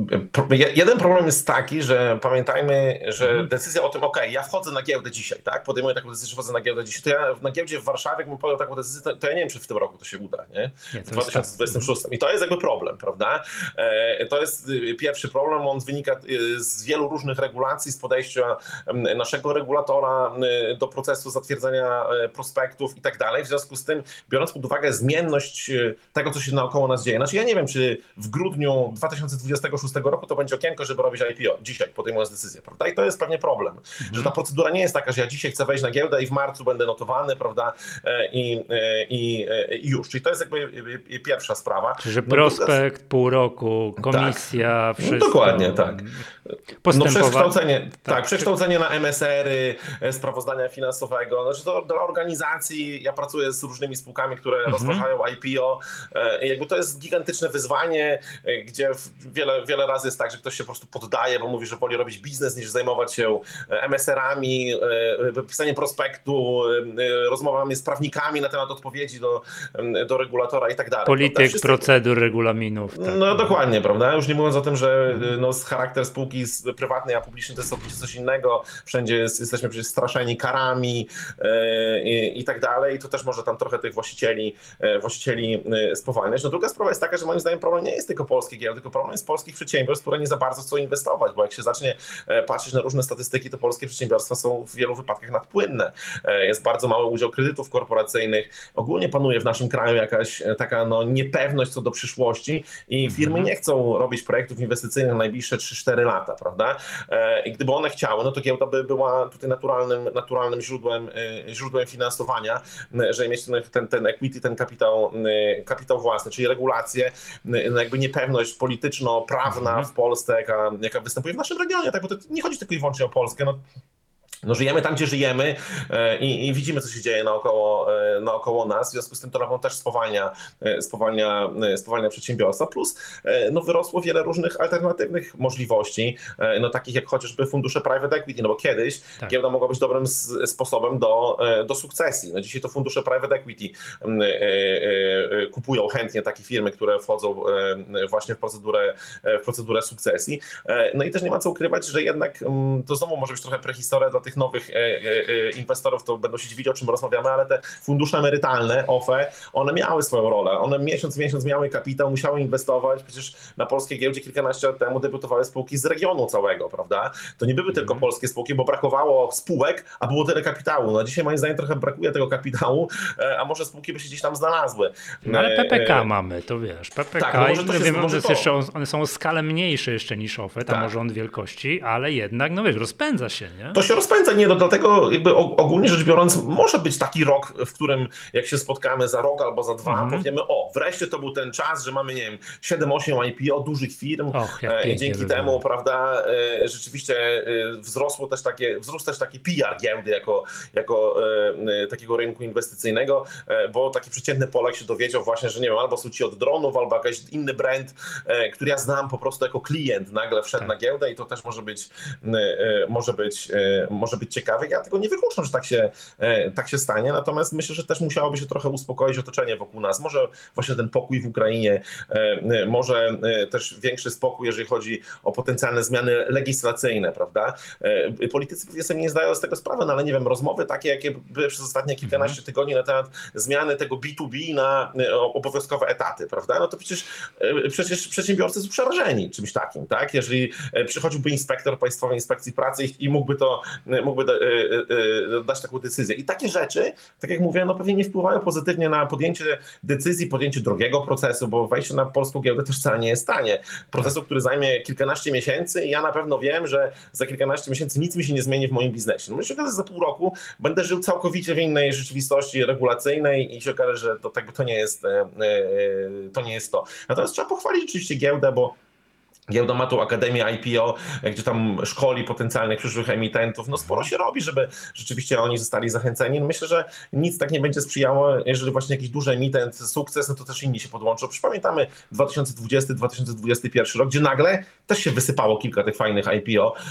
jeden problem jest taki, że pamiętajmy, że mhm. decyzja o tym, ok, ja wchodzę na giełdę dzisiaj, tak? Podejmuję taką decyzję, że wchodzę na giełdę dzisiaj, to ja na giełdzie w Warszawie, jakbym podjął taką decyzję, to, to ja nie wiem, czy w tym roku to się uda, nie? nie w dwa tysiące dwudziestym szóstym. I to jest jakby problem, prawda? E, to jest pierwszy problem, on wynika z wielu różnych regulacji, z podejścia naszego regulatora do procesu zatwierdzania prospektów i tak dalej. W związku z tym, biorąc pod uwagę zmienność tego, co się naokoło nas dzieje, znaczy ja nie wiem, czy w grudniu dwa tysiące dwudziestego szóstego roku to będzie okienko, żeby robić I P O, dzisiaj podejmując decyzję, prawda? I to jest pewnie problem, mhm. że ta procedura nie jest taka, że ja dzisiaj chcę wejść na giełdę i w marcu będę notowany, prawda? I, i, i już, czyli to jest jakby pierwsza sprawa. Czyli że prospekt, no, pół roku, komisja, tak. wszystko. No, dokładnie, tak. No, przekształcenie, tak, tak, przekształcenie na M S R-y, sprawozdania finansowego. Znaczy to dla organizacji, ja pracuję z różnymi spółkami, które mhm. rozważają I P O. Jakby to jest gigantyczne wyzwanie, gdzie wiele, wiele razy jest tak, że ktoś się po prostu poddaje, bo mówi, że woli robić biznes niż zajmować się M S R-ami, pisaniem prospektu, rozmowami z prawnikami na temat odpowiedzi do, do regulatora i tak dalej. Polityk, wszyscy... procedur, regulaminów. Tak. No dokładnie, prawda? Już nie mówiąc o tym, że no, charakter spółki prywatnej, a publicznej to jest oczywiście coś innego. Wszędzie jest, jesteśmy przecież straszeni karami yy, i, i tak dalej. I to też może tam trochę tych właścicieli, yy, właścicieli yy, spowalniać. No druga sprawa jest taka, że moim zdaniem problem nie jest tylko polskiej giełdy, tylko problem jest polskich przedsiębiorstw, które nie za bardzo chcą inwestować, bo jak się zacznie yy, patrzeć na różne statystyki, to polskie przedsiębiorstwa są w wielu wypadkach nadpłynne. Yy, jest bardzo mały udział kredytów korporacyjnych. Ogólnie panuje w naszym kraju jakaś taka no, niepewność co do przyszłości i firmy nie chcą robić projektów inwestycyjnych na najbliższe trzy cztery lata, prawda? I gdyby one chciały, no to giełda by była tutaj naturalnym, naturalnym źródłem, źródłem finansowania, żeby mieć ten, ten, ten equity, ten kapitał, kapitał własny, czyli regulacje, no jakby niepewność polityczno-prawna w Polsce, jaka, jaka występuje w naszym regionie, tak? Bo to nie chodzi tylko i wyłącznie o Polskę. No, No żyjemy tam, gdzie żyjemy i, i widzimy, co się dzieje naokoło, naokoło nas. W związku z tym to na pewno też spowalnia, spowalnia, spowalnia przedsiębiorstwa. Plus no, wyrosło wiele różnych alternatywnych możliwości, no, takich jak chociażby fundusze private equity, no bo kiedyś tak. giełda mogła być dobrym sposobem do, do sukcesji. No, dzisiaj to fundusze private equity kupują chętnie takie firmy, które wchodzą właśnie w procedurę, w procedurę sukcesji. No i też nie ma co ukrywać, że jednak to znowu może być trochę prehistoria dla tych nowych e, e, inwestorów, to będą się dziwić, o czym rozmawiamy, ale te fundusze emerytalne, O F E, one miały swoją rolę. One miesiąc w miesiąc miały kapitał, musiały inwestować. Przecież na polskiej giełdzie kilkanaście lat temu debiutowały spółki z regionu całego, prawda? To nie były mm. tylko polskie spółki, bo brakowało spółek, a było tyle kapitału. No dzisiaj moim zdaniem trochę brakuje tego kapitału, a może spółki by się gdzieś tam znalazły. No ale P P K e... mamy, to wiesz, P P K, tak, no może to się, wiem, może to. Jeszcze, one są o skalę mniejsze jeszcze niż O F E, tam tak. może on wielkości, ale jednak, no wiesz, rozpędza się, nie? To się rozpędza. Nie, no dlatego jakby ogólnie rzecz biorąc może być taki rok, w którym jak się spotkamy za rok albo za dwa, mm-hmm. powiemy o, wreszcie to był ten czas, że mamy, nie wiem, siedem osiem I P O dużych firm. Och, e, dzięki temu, było. prawda, e, rzeczywiście e, wzrosło też takie, wzrósł też taki P R giełdy jako, jako e, takiego rynku inwestycyjnego, e, bo taki przeciętny Polak się dowiedział właśnie, że nie wiem, albo są ci od dronów, albo jakiś inny brand, e, który ja znam po prostu jako klient, nagle wszedł tak. na giełdę i to też może być, e, może być, e, może być ciekawe. Ja tego nie wykluczam, że tak się, tak się stanie, natomiast myślę, że też musiałoby się trochę uspokoić otoczenie wokół nas. Może właśnie ten pokój w Ukrainie, może też większy spokój, jeżeli chodzi o potencjalne zmiany legislacyjne, prawda? Politycy pewnie sobie nie zdają z tego sprawy, no ale nie wiem, rozmowy takie, jakie były przez ostatnie kilkanaście tygodni na temat zmiany tego B dwa B na obowiązkowe etaty, prawda? No to przecież, przecież przedsiębiorcy są przerażeni czymś takim, tak? Jeżeli przychodziłby inspektor Państwowej Inspekcji Pracy i mógłby to mógłby dać taką decyzję. I takie rzeczy, tak jak mówię, no pewnie nie wpływają pozytywnie na podjęcie decyzji, podjęcie drogiego procesu, bo wejście na polską giełdę też wcale nie jest tanie. Procesu, który zajmie kilkanaście miesięcy i ja na pewno wiem, że za kilkanaście miesięcy nic mi się nie zmieni w moim biznesie. No myślę, że za pół roku będę żył całkowicie w innej rzeczywistości regulacyjnej i się okaże, że to, tak, to nie jest to nie jest to. Natomiast trzeba pochwalić oczywiście giełdę, bo giełda ma tu Akademię I P O, gdzie tam szkoli potencjalnych przyszłych emitentów. No sporo się robi, żeby rzeczywiście oni zostali zachęceni. No myślę, że nic tak nie będzie sprzyjało, jeżeli właśnie jakiś duży emitent sukces, no to też inni się podłączą. Przypamiętamy dwa tysiące dwudziesty dwa tysiące dwudziesty pierwszy rok, gdzie nagle też się wysypało kilka tych fajnych I P O,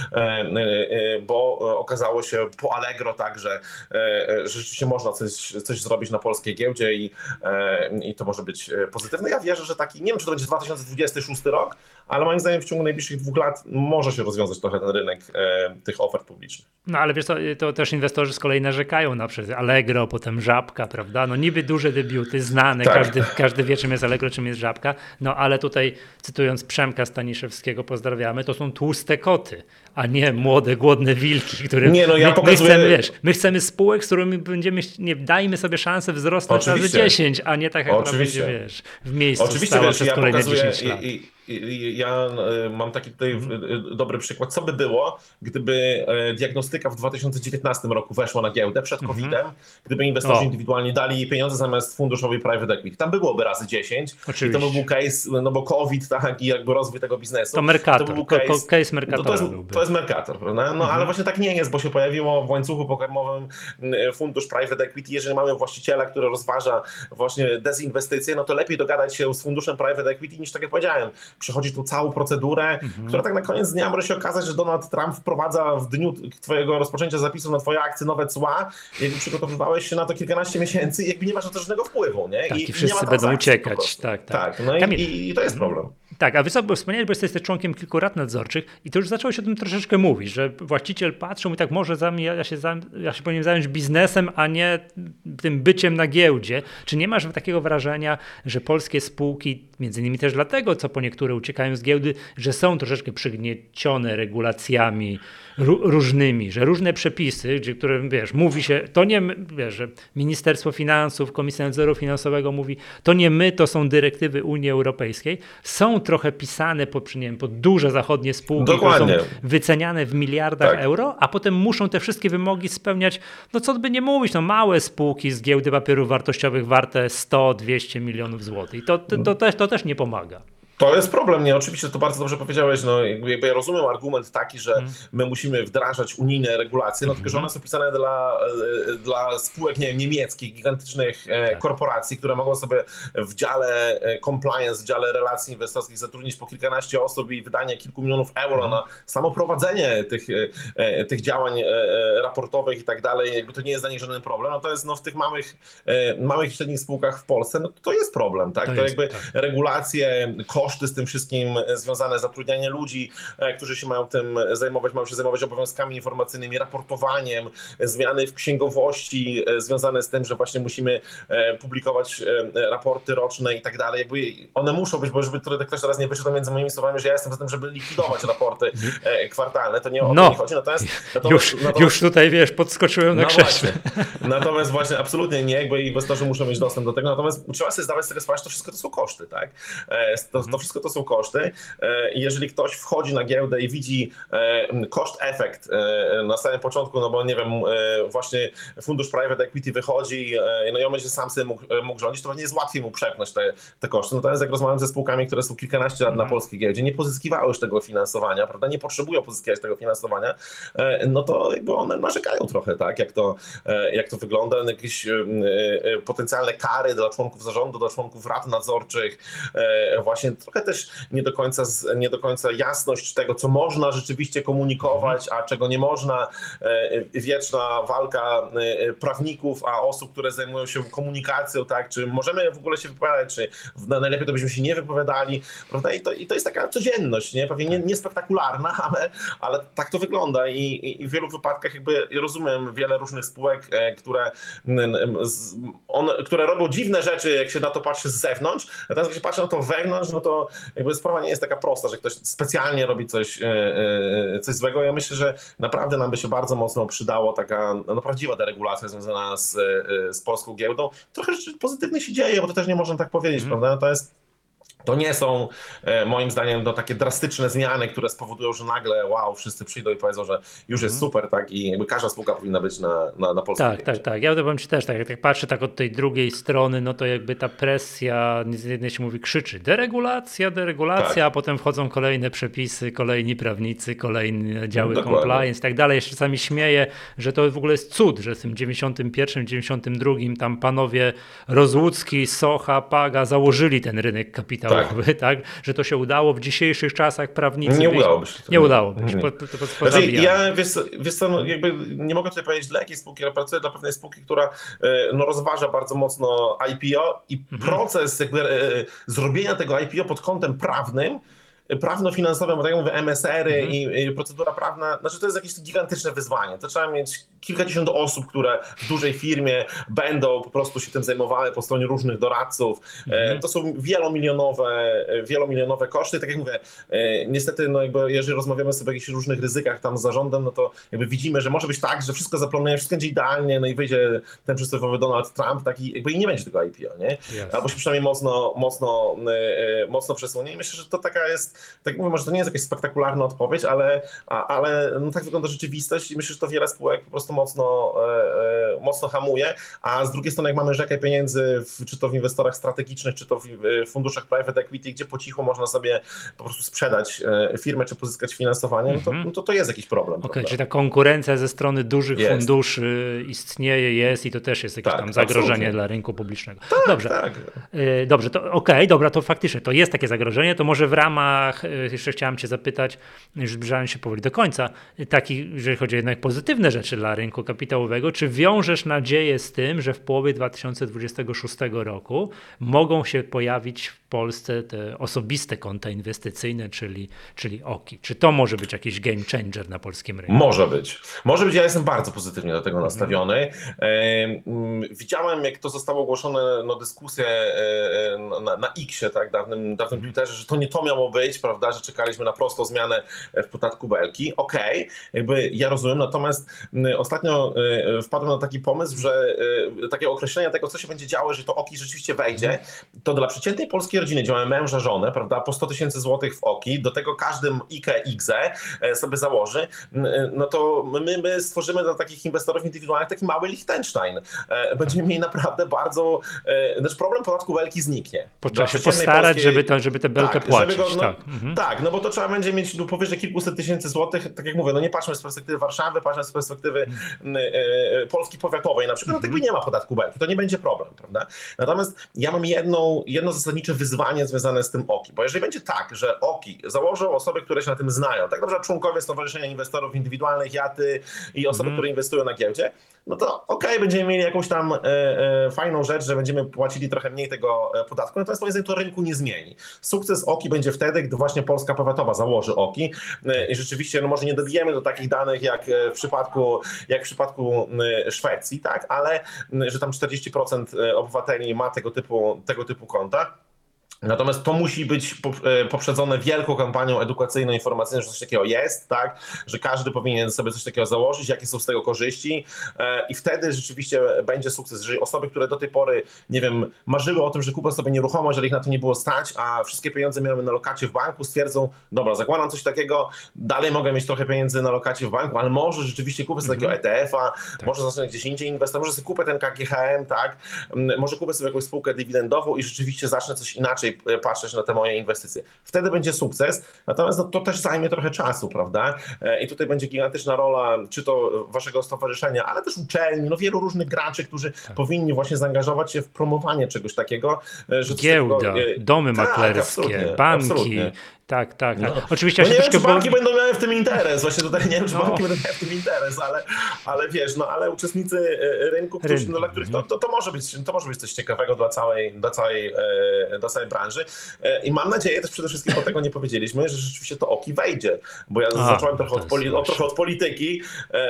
bo okazało się po Allegro tak, że, że rzeczywiście można coś, coś zrobić na polskiej giełdzie i, i to może być pozytywne. Ja wierzę, że taki, nie wiem, czy to będzie dwa tysiące dwudziesty szósty rok, ale moim zdaniem w ciągu najbliższych dwóch lat może się rozwiązać trochę ten rynek e, tych ofert publicznych. No ale wiesz co, to też inwestorzy z kolei narzekają na przykład Allegro, potem Żabka, prawda? No niby duże debiuty, znane, tak. każdy, każdy wie czym jest Allegro, czym jest Żabka, no ale tutaj cytując Przemka Staniszewskiego, pozdrawiamy, to są tłuste koty, a nie młode, głodne wilki, które nie, no ja my, pokazuję... my chcemy, wiesz, my chcemy spółek, z którymi będziemy, nie, dajmy sobie szansę wzrosnąć razy dziesięć, a nie tak jak ona będzie, wiesz, w miejscu Oczywiście, stała wiesz, przez ja kolejne pokazuję, dziesięć lat. I, i... ja mam taki tutaj dobry przykład. Co by było, gdyby diagnostyka w dwa tysiące dziewiętnastym roku weszła na giełdę przed kowidem, gdyby inwestorzy o. indywidualni dali jej pieniądze zamiast funduszowi private equity. Tam by byłoby razy dziesięć. Oczywiście. I to by był case, no bo COVID, tak, i jakby rozwój tego biznesu. To Mercator, to był case, case Mercatora to, to, jest, byłby. to jest Mercator, prawda? No mhm. ale właśnie tak nie jest, bo się pojawiło w łańcuchu pokarmowym fundusz private equity. Jeżeli mamy właściciela, który rozważa właśnie dezinwestycje, no to lepiej dogadać się z funduszem private equity niż, tak jak powiedziałem, przechodzi tu całą procedurę, mhm. która tak na koniec dnia może się okazać, że Donald Trump wprowadza w dniu twojego rozpoczęcia zapisów na twoje akcje nowe cła, jakby przygotowywałeś się na to kilkanaście miesięcy i jakby nie masz na to żadnego wpływu, nie? Tak, i, i wszyscy będą uciekać. Tak, tak. tak no Kamil, i, i to jest problem. Tak, a wy sobie wspomnieli, bo jesteś członkiem kilku rad nadzorczych i to już zaczęło się o tym troszeczkę mówić, że właściciel patrzy, mówi tak, może za mnie, ja, się za, ja się powinien zająć biznesem, a nie tym byciem na giełdzie. Czy nie masz takiego wrażenia, że polskie spółki, między innymi też dlatego, co po niektóre uciekają z giełdy, że są troszeczkę przygniecione regulacjami różnymi, że różne przepisy, gdzie, które, wiesz, mówi się, to nie my, wiesz, że Ministerstwo Finansów, Komisja Nadzoru Finansowego mówi, to nie my, to są dyrektywy Unii Europejskiej, są trochę pisane pod, nie wiem, pod duże zachodnie spółki, które są wyceniane w miliardach tak. euro, a potem muszą te wszystkie wymogi spełniać, no co by nie mówić, no małe spółki z giełdy papierów wartościowych warte sto dwieście milionów złotych i to, to, to, też, to też nie pomaga. To jest problem, nie? Oczywiście to bardzo dobrze powiedziałeś, no jakby ja rozumiem argument taki, że mm. my musimy wdrażać unijne regulacje, no tylko, że one są pisane dla, dla spółek, nie wiem, niemieckich, gigantycznych tak. korporacji, które mogą sobie w dziale compliance, w dziale relacji inwestorskich zatrudnić po kilkanaście osób i wydanie kilku milionów euro mm. na samo prowadzenie tych, tych działań raportowych i tak dalej, jakby to nie jest dla nich żaden problem, no to jest no, w tych małych, małych i średnich spółkach w Polsce, no to jest problem, tak? To, to jest, jakby tak. regulacje, koszty z tym wszystkim związane, zatrudnianie ludzi, którzy się mają tym zajmować, mają się zajmować obowiązkami informacyjnymi, raportowaniem, zmiany w księgowości związane z tym, że właśnie musimy publikować raporty roczne i tak dalej. Jakby one muszą być, bo żeby ktoś teraz nie wyszedł między moimi słowami, że ja jestem za tym, żeby likwidować raporty kwartalne, to nie o no, to nie chodzi. Natomiast, natomiast, już, natomiast, już tutaj, wiesz, podskoczyłem na no krześle. Właśnie. Natomiast właśnie absolutnie nie, jakby inwestorzy muszą mieć dostęp do tego, natomiast trzeba sobie zdawać z tego sprawę, że to wszystko to są koszty, tak? To, to wszystko to są koszty. Jeżeli ktoś wchodzi na giełdę i widzi koszt-efekt na samym początku, no bo nie wiem, właśnie fundusz private equity wychodzi, no i on będzie sam sobie mógł, mógł rządzić, to pewnie jest łatwiej mu przepchnąć te, te koszty. Natomiast jak rozmawiam ze spółkami, które są kilkanaście lat na polskiej giełdzie, nie pozyskiwały już tego finansowania, prawda, nie potrzebują pozyskiwać tego finansowania, no to jakby one narzekają trochę, tak, jak to, jak to wygląda, jakieś potencjalne kary dla członków zarządu, dla członków rad nadzorczych, właśnie trochę też nie do końca, nie do końca jasność tego, co można rzeczywiście komunikować, a czego nie można. Wieczna walka prawników, a osób, które zajmują się komunikacją, tak, czy możemy w ogóle się wypowiadać, czy najlepiej to byśmy się nie wypowiadali, prawda? I to, i to jest taka codzienność, nie? Pewnie nie, nie spektakularna, ale, ale tak to wygląda i, i, i w wielu wypadkach jakby rozumiem wiele różnych spółek, które, on, które robią dziwne rzeczy, jak się na to patrzy z zewnątrz, natomiast jak się patrzy na to wewnątrz, no to jakby sprawa nie jest taka prosta, że ktoś specjalnie robi coś, coś złego. Ja myślę, że naprawdę nam by się bardzo mocno przydało taka no, prawdziwa deregulacja związana z, z polską giełdą. Trochę rzeczy pozytywnych się dzieje, bo to też nie można tak powiedzieć, mm. prawda? To jest To nie są moim zdaniem no, takie drastyczne zmiany, które spowodują, że nagle wow, wszyscy przyjdą i powiedzą, że już jest super, tak, i jakby każda spółka powinna być na, na, na polskim. Tak, tak, tak. Ja to powiem ci też tak, jak tak patrzę tak od tej drugiej strony, no to jakby ta presja, z jednej się mówi, krzyczy deregulacja, deregulacja, tak. a potem wchodzą kolejne przepisy, kolejni prawnicy, kolejne działy Dokładnie. compliance i tak dalej. Jeszcze czasami śmieję, że to w ogóle jest cud, że w tym dziewięćdziesiątym pierwszym, dziewięćdziesiątym drugim tam panowie Rozłucki, Socha, Paga założyli ten rynek kapitałowy. Tak. tak, że to się udało w dzisiejszych czasach prawnicy. Nie udałoby się. Nie udałoby się. Po, po, po, po znaczy, ja wiesz, wiesz co, no, jakby nie mogę tutaj powiedzieć dla jakiej spółki, ale pracuję dla pewnej spółki, która no, rozważa bardzo mocno I P O i mhm. proces jakby, zrobienia tego I P O pod kątem prawnym, prawno-finansowym, bo tak jak mówię, M S R-y mhm. i, i procedura prawna, znaczy to jest jakieś gigantyczne wyzwanie. To trzeba mieć kilkadziesiąt osób, które w dużej firmie będą po prostu się tym zajmowały po stronie różnych doradców. Mhm. To są wielomilionowe, wielomilionowe koszty. Tak jak mówię, niestety, no jakby jeżeli rozmawiamy sobie o jakichś różnych ryzykach tam z zarządem, no to jakby widzimy, że może być tak, że wszystko zaplanuje, wszystko będzie idealnie, no i wyjdzie ten przysłowiowy Donald Trump, taki jakby i nie będzie tego I P O, nie? Yes. Albo się przynajmniej mocno, mocno, mocno przesunie. I myślę, że to taka jest, tak mówię, może to nie jest jakaś spektakularna odpowiedź, ale, ale no tak wygląda rzeczywistość i myślę, że to wiele spółek po prostu mocno, mocno hamuje, a z drugiej strony jak mamy rzekę pieniędzy, w, czy to w inwestorach strategicznych, czy to w funduszach private equity, gdzie po cichu można sobie po prostu sprzedać firmę, czy pozyskać finansowanie, no to, no to, to jest jakiś problem. Okej, okay, czyli ta konkurencja ze strony dużych jest. funduszy istnieje, jest i to też jest jakieś tak, tam zagrożenie absolutnie. Dla rynku publicznego. Tak, dobrze, tak. Dobrze, to okej, okay, dobra, to faktycznie to jest takie zagrożenie, to może w ramach, jeszcze chciałem cię zapytać, już zbliżając się powoli do końca, takich, jeżeli chodzi o jednak pozytywne rzeczy dla rynku kapitałowego, czy wiążesz nadzieję z tym, że w połowie dwa tysiące dwudziestego szóstego roku mogą się pojawić w Polsce te osobiste konta inwestycyjne, czyli, czyli O K I? Czy to może być jakiś game changer na polskim rynku? Może być. Może być, ja jestem bardzo pozytywnie do tego mhm. nastawiony. Widziałem, jak to zostało ogłoszone, no dyskusję na, na X-ie, tak, dawnym, dawnym Twitterze, że to nie to miało być, prawda, że czekaliśmy na prostą zmianę w podatku belki. Okej, okay, jakby ja rozumiem, natomiast ostatnio wpadłem na taki pomysł, że takie określenie tego, co się będzie działo, jeżeli to O K I rzeczywiście wejdzie, to dla przeciętnej polskiej rodziny, gdzie mamy męża, żonę, prawda, po sto tysięcy złotych w O K I, do tego każdym I K E, I K Z E sobie założy, no to my, my stworzymy dla takich inwestorów indywidualnych taki mały Liechtenstein. Będziemy mieli naprawdę bardzo, znaczy problem podatku belki zniknie. Trzeba się postarać, polskiej... żeby, to, żeby tę belkę tak, płacić. Go, no, tak. Mhm. tak, no bo to trzeba będzie mieć no, powyżej kilkuset tysięcy złotych, tak jak mówię, no nie patrzmy z perspektywy Warszawy, patrzmy z perspektywy mhm. e, Polski powiatowej na przykład, mhm. no tego nie ma podatku belki, to nie będzie problem, prawda? Natomiast ja mam jedną, jedno zasadnicze wyzwanie związane z tym O K I, bo jeżeli będzie tak, że O K I założą osoby, które się na tym znają, tak naprawdę członkowie Stowarzyszenia Inwestorów Indywidualnych, jaty i osoby, mhm. które inwestują na giełdzie, no to okej, okay, będziemy mieli jakąś tam e, e, fajną rzecz, że będziemy płacili trochę mniej tego podatku, natomiast moim zdaniem to rynku nie zmieni. Sukces O K I będzie wtedy, gdy właśnie Polska powiatowa założy O K I e, i rzeczywiście no może nie dobijemy do takich danych jak w przypadku, jak w przypadku Szwecji, tak, ale że tam czterdzieści procent obywateli ma tego typu, tego typu konta. Natomiast to musi być poprzedzone wielką kampanią edukacyjną, informacyjną, że coś takiego jest, tak, że każdy powinien sobie coś takiego założyć, jakie są z tego korzyści i wtedy rzeczywiście będzie sukces. Jeżeli osoby, które do tej pory, nie wiem, marzyły o tym, że kupią sobie nieruchomość, ale ich na to nie było stać, a wszystkie pieniądze miały na lokacie w banku, stwierdzą, dobra, zakładam coś takiego, dalej mogę mieć trochę pieniędzy na lokacie w banku, ale może rzeczywiście kupię sobie takiego E T F-a, tak. może zacznę gdzieś indziej inwestować, może sobie kupię ten K G H M, tak, może kupię sobie jakąś spółkę dywidendową i rzeczywiście zacznę coś inaczej patrzeć na te moje inwestycje. Wtedy będzie sukces, natomiast no, to też zajmie trochę czasu, prawda? I tutaj będzie gigantyczna rola, czy to waszego stowarzyszenia, ale też uczelni, no wielu różnych graczy, którzy tak. powinni właśnie zaangażować się w promowanie czegoś takiego. Że Giełda, tego, domy tak, maklerskie, absolutnie, banki. Absolutnie. Tak, tak, tak. No. Oczywiście no ja nie się wiem, czy bo... banki będą miały w tym interes, właśnie tutaj nie wiem, czy no. banki będą miały w tym interes, ale, ale wiesz, no ale uczestnicy rynku, którzy, no, dla których to, to, to, może być, to może być coś ciekawego dla całej, dla, całej, dla całej branży i mam nadzieję też przede wszystkim, bo tego nie powiedzieliśmy, że rzeczywiście to O K I wejdzie, bo ja A, zacząłem trochę od, poli, o, trochę od polityki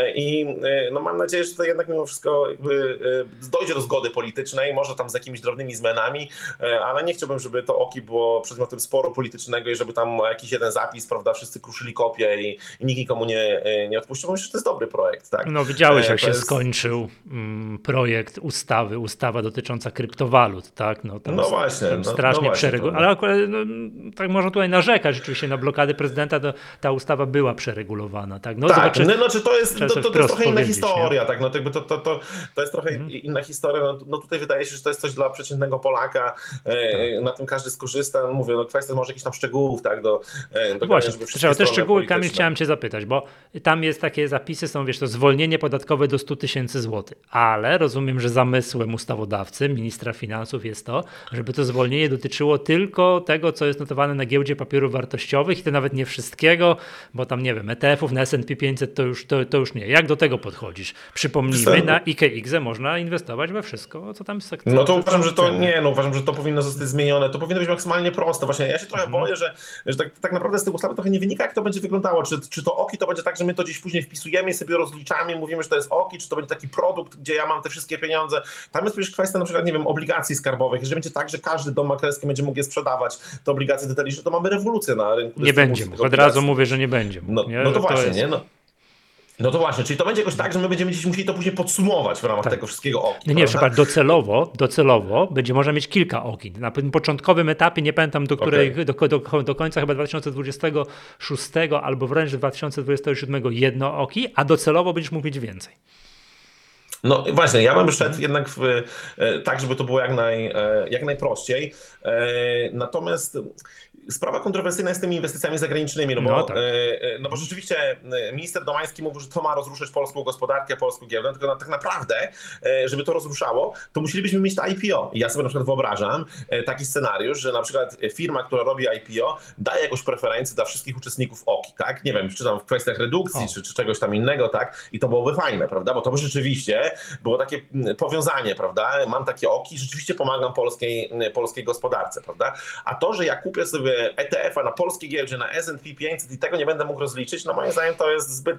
i no, mam nadzieję, że to jednak mimo wszystko jakby dojdzie do zgody politycznej, może tam z jakimiś drobnymi zmianami, ale nie chciałbym, żeby to O K I było przedmiotem sporu politycznego i żeby tam jakiś jeden zapis, prawda, wszyscy kruszyli kopię i, i nikt nikomu nie, nie odpuścił, bo myślę, że to jest dobry projekt, tak? No widziałeś, jak to się jest... skończył mm, projekt ustawy, ustawa dotycząca kryptowalut, tak? No, tam no właśnie. Tam no, strasznie no przeregulowano. Ale akurat, no, tak można tutaj narzekać rzeczywiście na blokady prezydenta, to, ta ustawa była przeregulowana, tak? No, tak, zobaczy, no, znaczy to jest, to, to, to jest trochę inna historia, nie? tak? No, to, to, to, to, to jest trochę hmm. inna historia, no, no tutaj wydaje się, że to jest coś dla przeciętnego Polaka, e, na tym każdy skorzysta, mówię, no kwestia może jakichś tam szczegółów, tak, do, do Właśnie, o te szczegóły, Kamil, chciałem cię zapytać, bo tam jest takie zapisy, są, wiesz, to zwolnienie podatkowe do stu tysięcy złotych, ale rozumiem, że zamysłem ustawodawcy, ministra finansów jest to, żeby to zwolnienie dotyczyło tylko tego, co jest notowane na giełdzie papierów wartościowych i to nawet nie wszystkiego, bo tam, nie wiem, E T F-ów na S and P pięćset to już, to, to już nie. Jak do tego podchodzisz? Przypomnijmy, na I K E, I K Z E można inwestować we wszystko, co tam jest sekcja. No to uważam, że to nie, no uważam, że to powinno zostać zmienione, to powinno być maksymalnie proste. Właśnie ja się trochę mhm. boję, że że tak, tak naprawdę z tej ustawy trochę nie wynika, jak to będzie wyglądało. Czy, czy to oki to będzie tak, że my to gdzieś później wpisujemy i sobie rozliczamy, mówimy, że to jest oki, czy to będzie taki produkt, gdzie ja mam te wszystkie pieniądze. Tam jest przecież kwestia na przykład, nie wiem, obligacji skarbowych. Jeżeli będzie tak, że każdy dom maklerski będzie mógł je sprzedawać, te obligacje detaliczne, to mamy rewolucję na rynku. Nie będzie mógł. Od razu mówię, że nie będzie mógł. No, nie? no to to właśnie, jest... nie? No. No to właśnie, czyli to będzie jakoś tak, że my będziemy gdzieś musieli to później podsumować w ramach tak. tego wszystkiego oki. Nie, nie, trzeba docelowo, docelowo będzie można mieć kilka okin. Na tym początkowym etapie, nie pamiętam do której, okay. do, do, do końca chyba dwa tysiące dwudziestego szóstego albo wręcz dwa tysiące dwudziestego siódmego jedno oki, a docelowo będziesz mógł mieć więcej. No właśnie, ja bym szedł jednak w, tak, żeby to było jak, naj, jak najprościej. Natomiast sprawa kontrowersyjna jest z tymi inwestycjami zagranicznymi, no bo, no tak. no bo rzeczywiście minister Domański mówił, że to ma rozruszyć polską gospodarkę, polską giełdę, tylko na, tak naprawdę, żeby to rozruszało, to musielibyśmy mieć to I P O. I ja sobie na przykład wyobrażam taki scenariusz, że na przykład firma, która robi I P O, daje jakąś preferencję dla wszystkich uczestników oki, tak? Nie wiem, czy tam w kwestiach redukcji, czy, czy czegoś tam innego, tak? I to byłoby fajne, prawda? Bo to by rzeczywiście było takie powiązanie, prawda? Mam takie oki, rzeczywiście pomagam polskiej, polskiej gospodarce, prawda? A to, że ja kupię sobie E T F a na polskiej giełdzie, na S and P pięćset i tego nie będę mógł rozliczyć, no moim zdaniem to jest zbyt,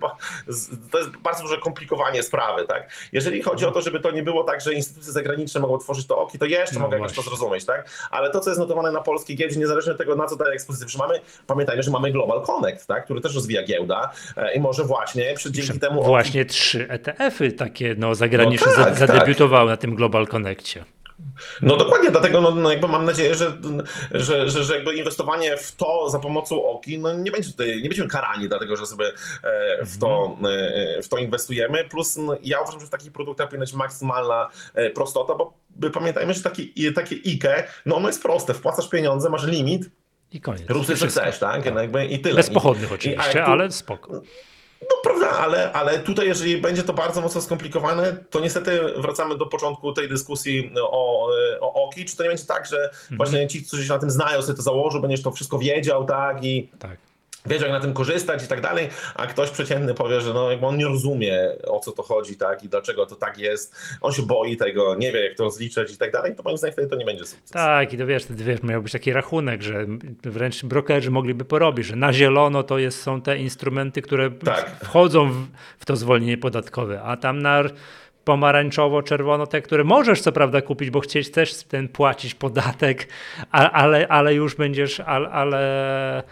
to jest bardzo duże komplikowanie sprawy, tak? Jeżeli chodzi o to, żeby to nie było tak, że instytucje zagraniczne mogą tworzyć to oki, to jeszcze no mogę jakoś to zrozumieć, tak? Ale to, co jest notowane na polskiej giełdzie, niezależnie od tego, na co daje ekspozycję, że mamy, pamiętajmy, że mamy Global Connect, tak? Który też rozwija giełda i może właśnie przy, dzięki temu... Właśnie oki... trzy E T F y takie no, zagraniczne no tak, zadebiutowały tak. na tym Global Connectie. No dokładnie, dlatego no, no jakby mam nadzieję, że, że, że, że jakby inwestowanie w to za pomocą oki no nie będzie tutaj, nie będziemy karani, dlatego że sobie w to, w to inwestujemy. Plus no, ja uważam, że w takich produktach powinna być maksymalna prostota, bo pamiętajmy, że takie, takie I K E, no ono jest proste, wpłacasz pieniądze, masz limit, i koniec. Rób sobie co chcesz, tak? No jakby i tyle. Bez pochodnych oczywiście, I, tu, ale spoko. No prawda, ale, ale tutaj jeżeli będzie to bardzo mocno skomplikowane, to niestety wracamy do początku tej dyskusji o, o oki. Czy to nie będzie tak, że mhm. właśnie ci, którzy się na tym znają, sobie to założą, będziesz to wszystko wiedział, tak? I tak. wiedział, jak na tym korzystać i tak dalej, a ktoś przeciętny powie, że no, jakby on nie rozumie, o co to chodzi, tak, i dlaczego to tak jest, on się boi tego, nie wie, jak to rozliczać i tak dalej, to moim zdaniem wtedy to nie będzie sukces. Tak, i to wiesz, wtedy wiesz, miał być taki rachunek, że wręcz brokerzy mogliby porobić, że na zielono to jest, są te instrumenty, które tak. wchodzą w, w to zwolnienie podatkowe, a tam na pomarańczowo, czerwono, te, które możesz co prawda kupić, bo chcieć też ten płacić podatek, a, ale, ale już będziesz, ale, ale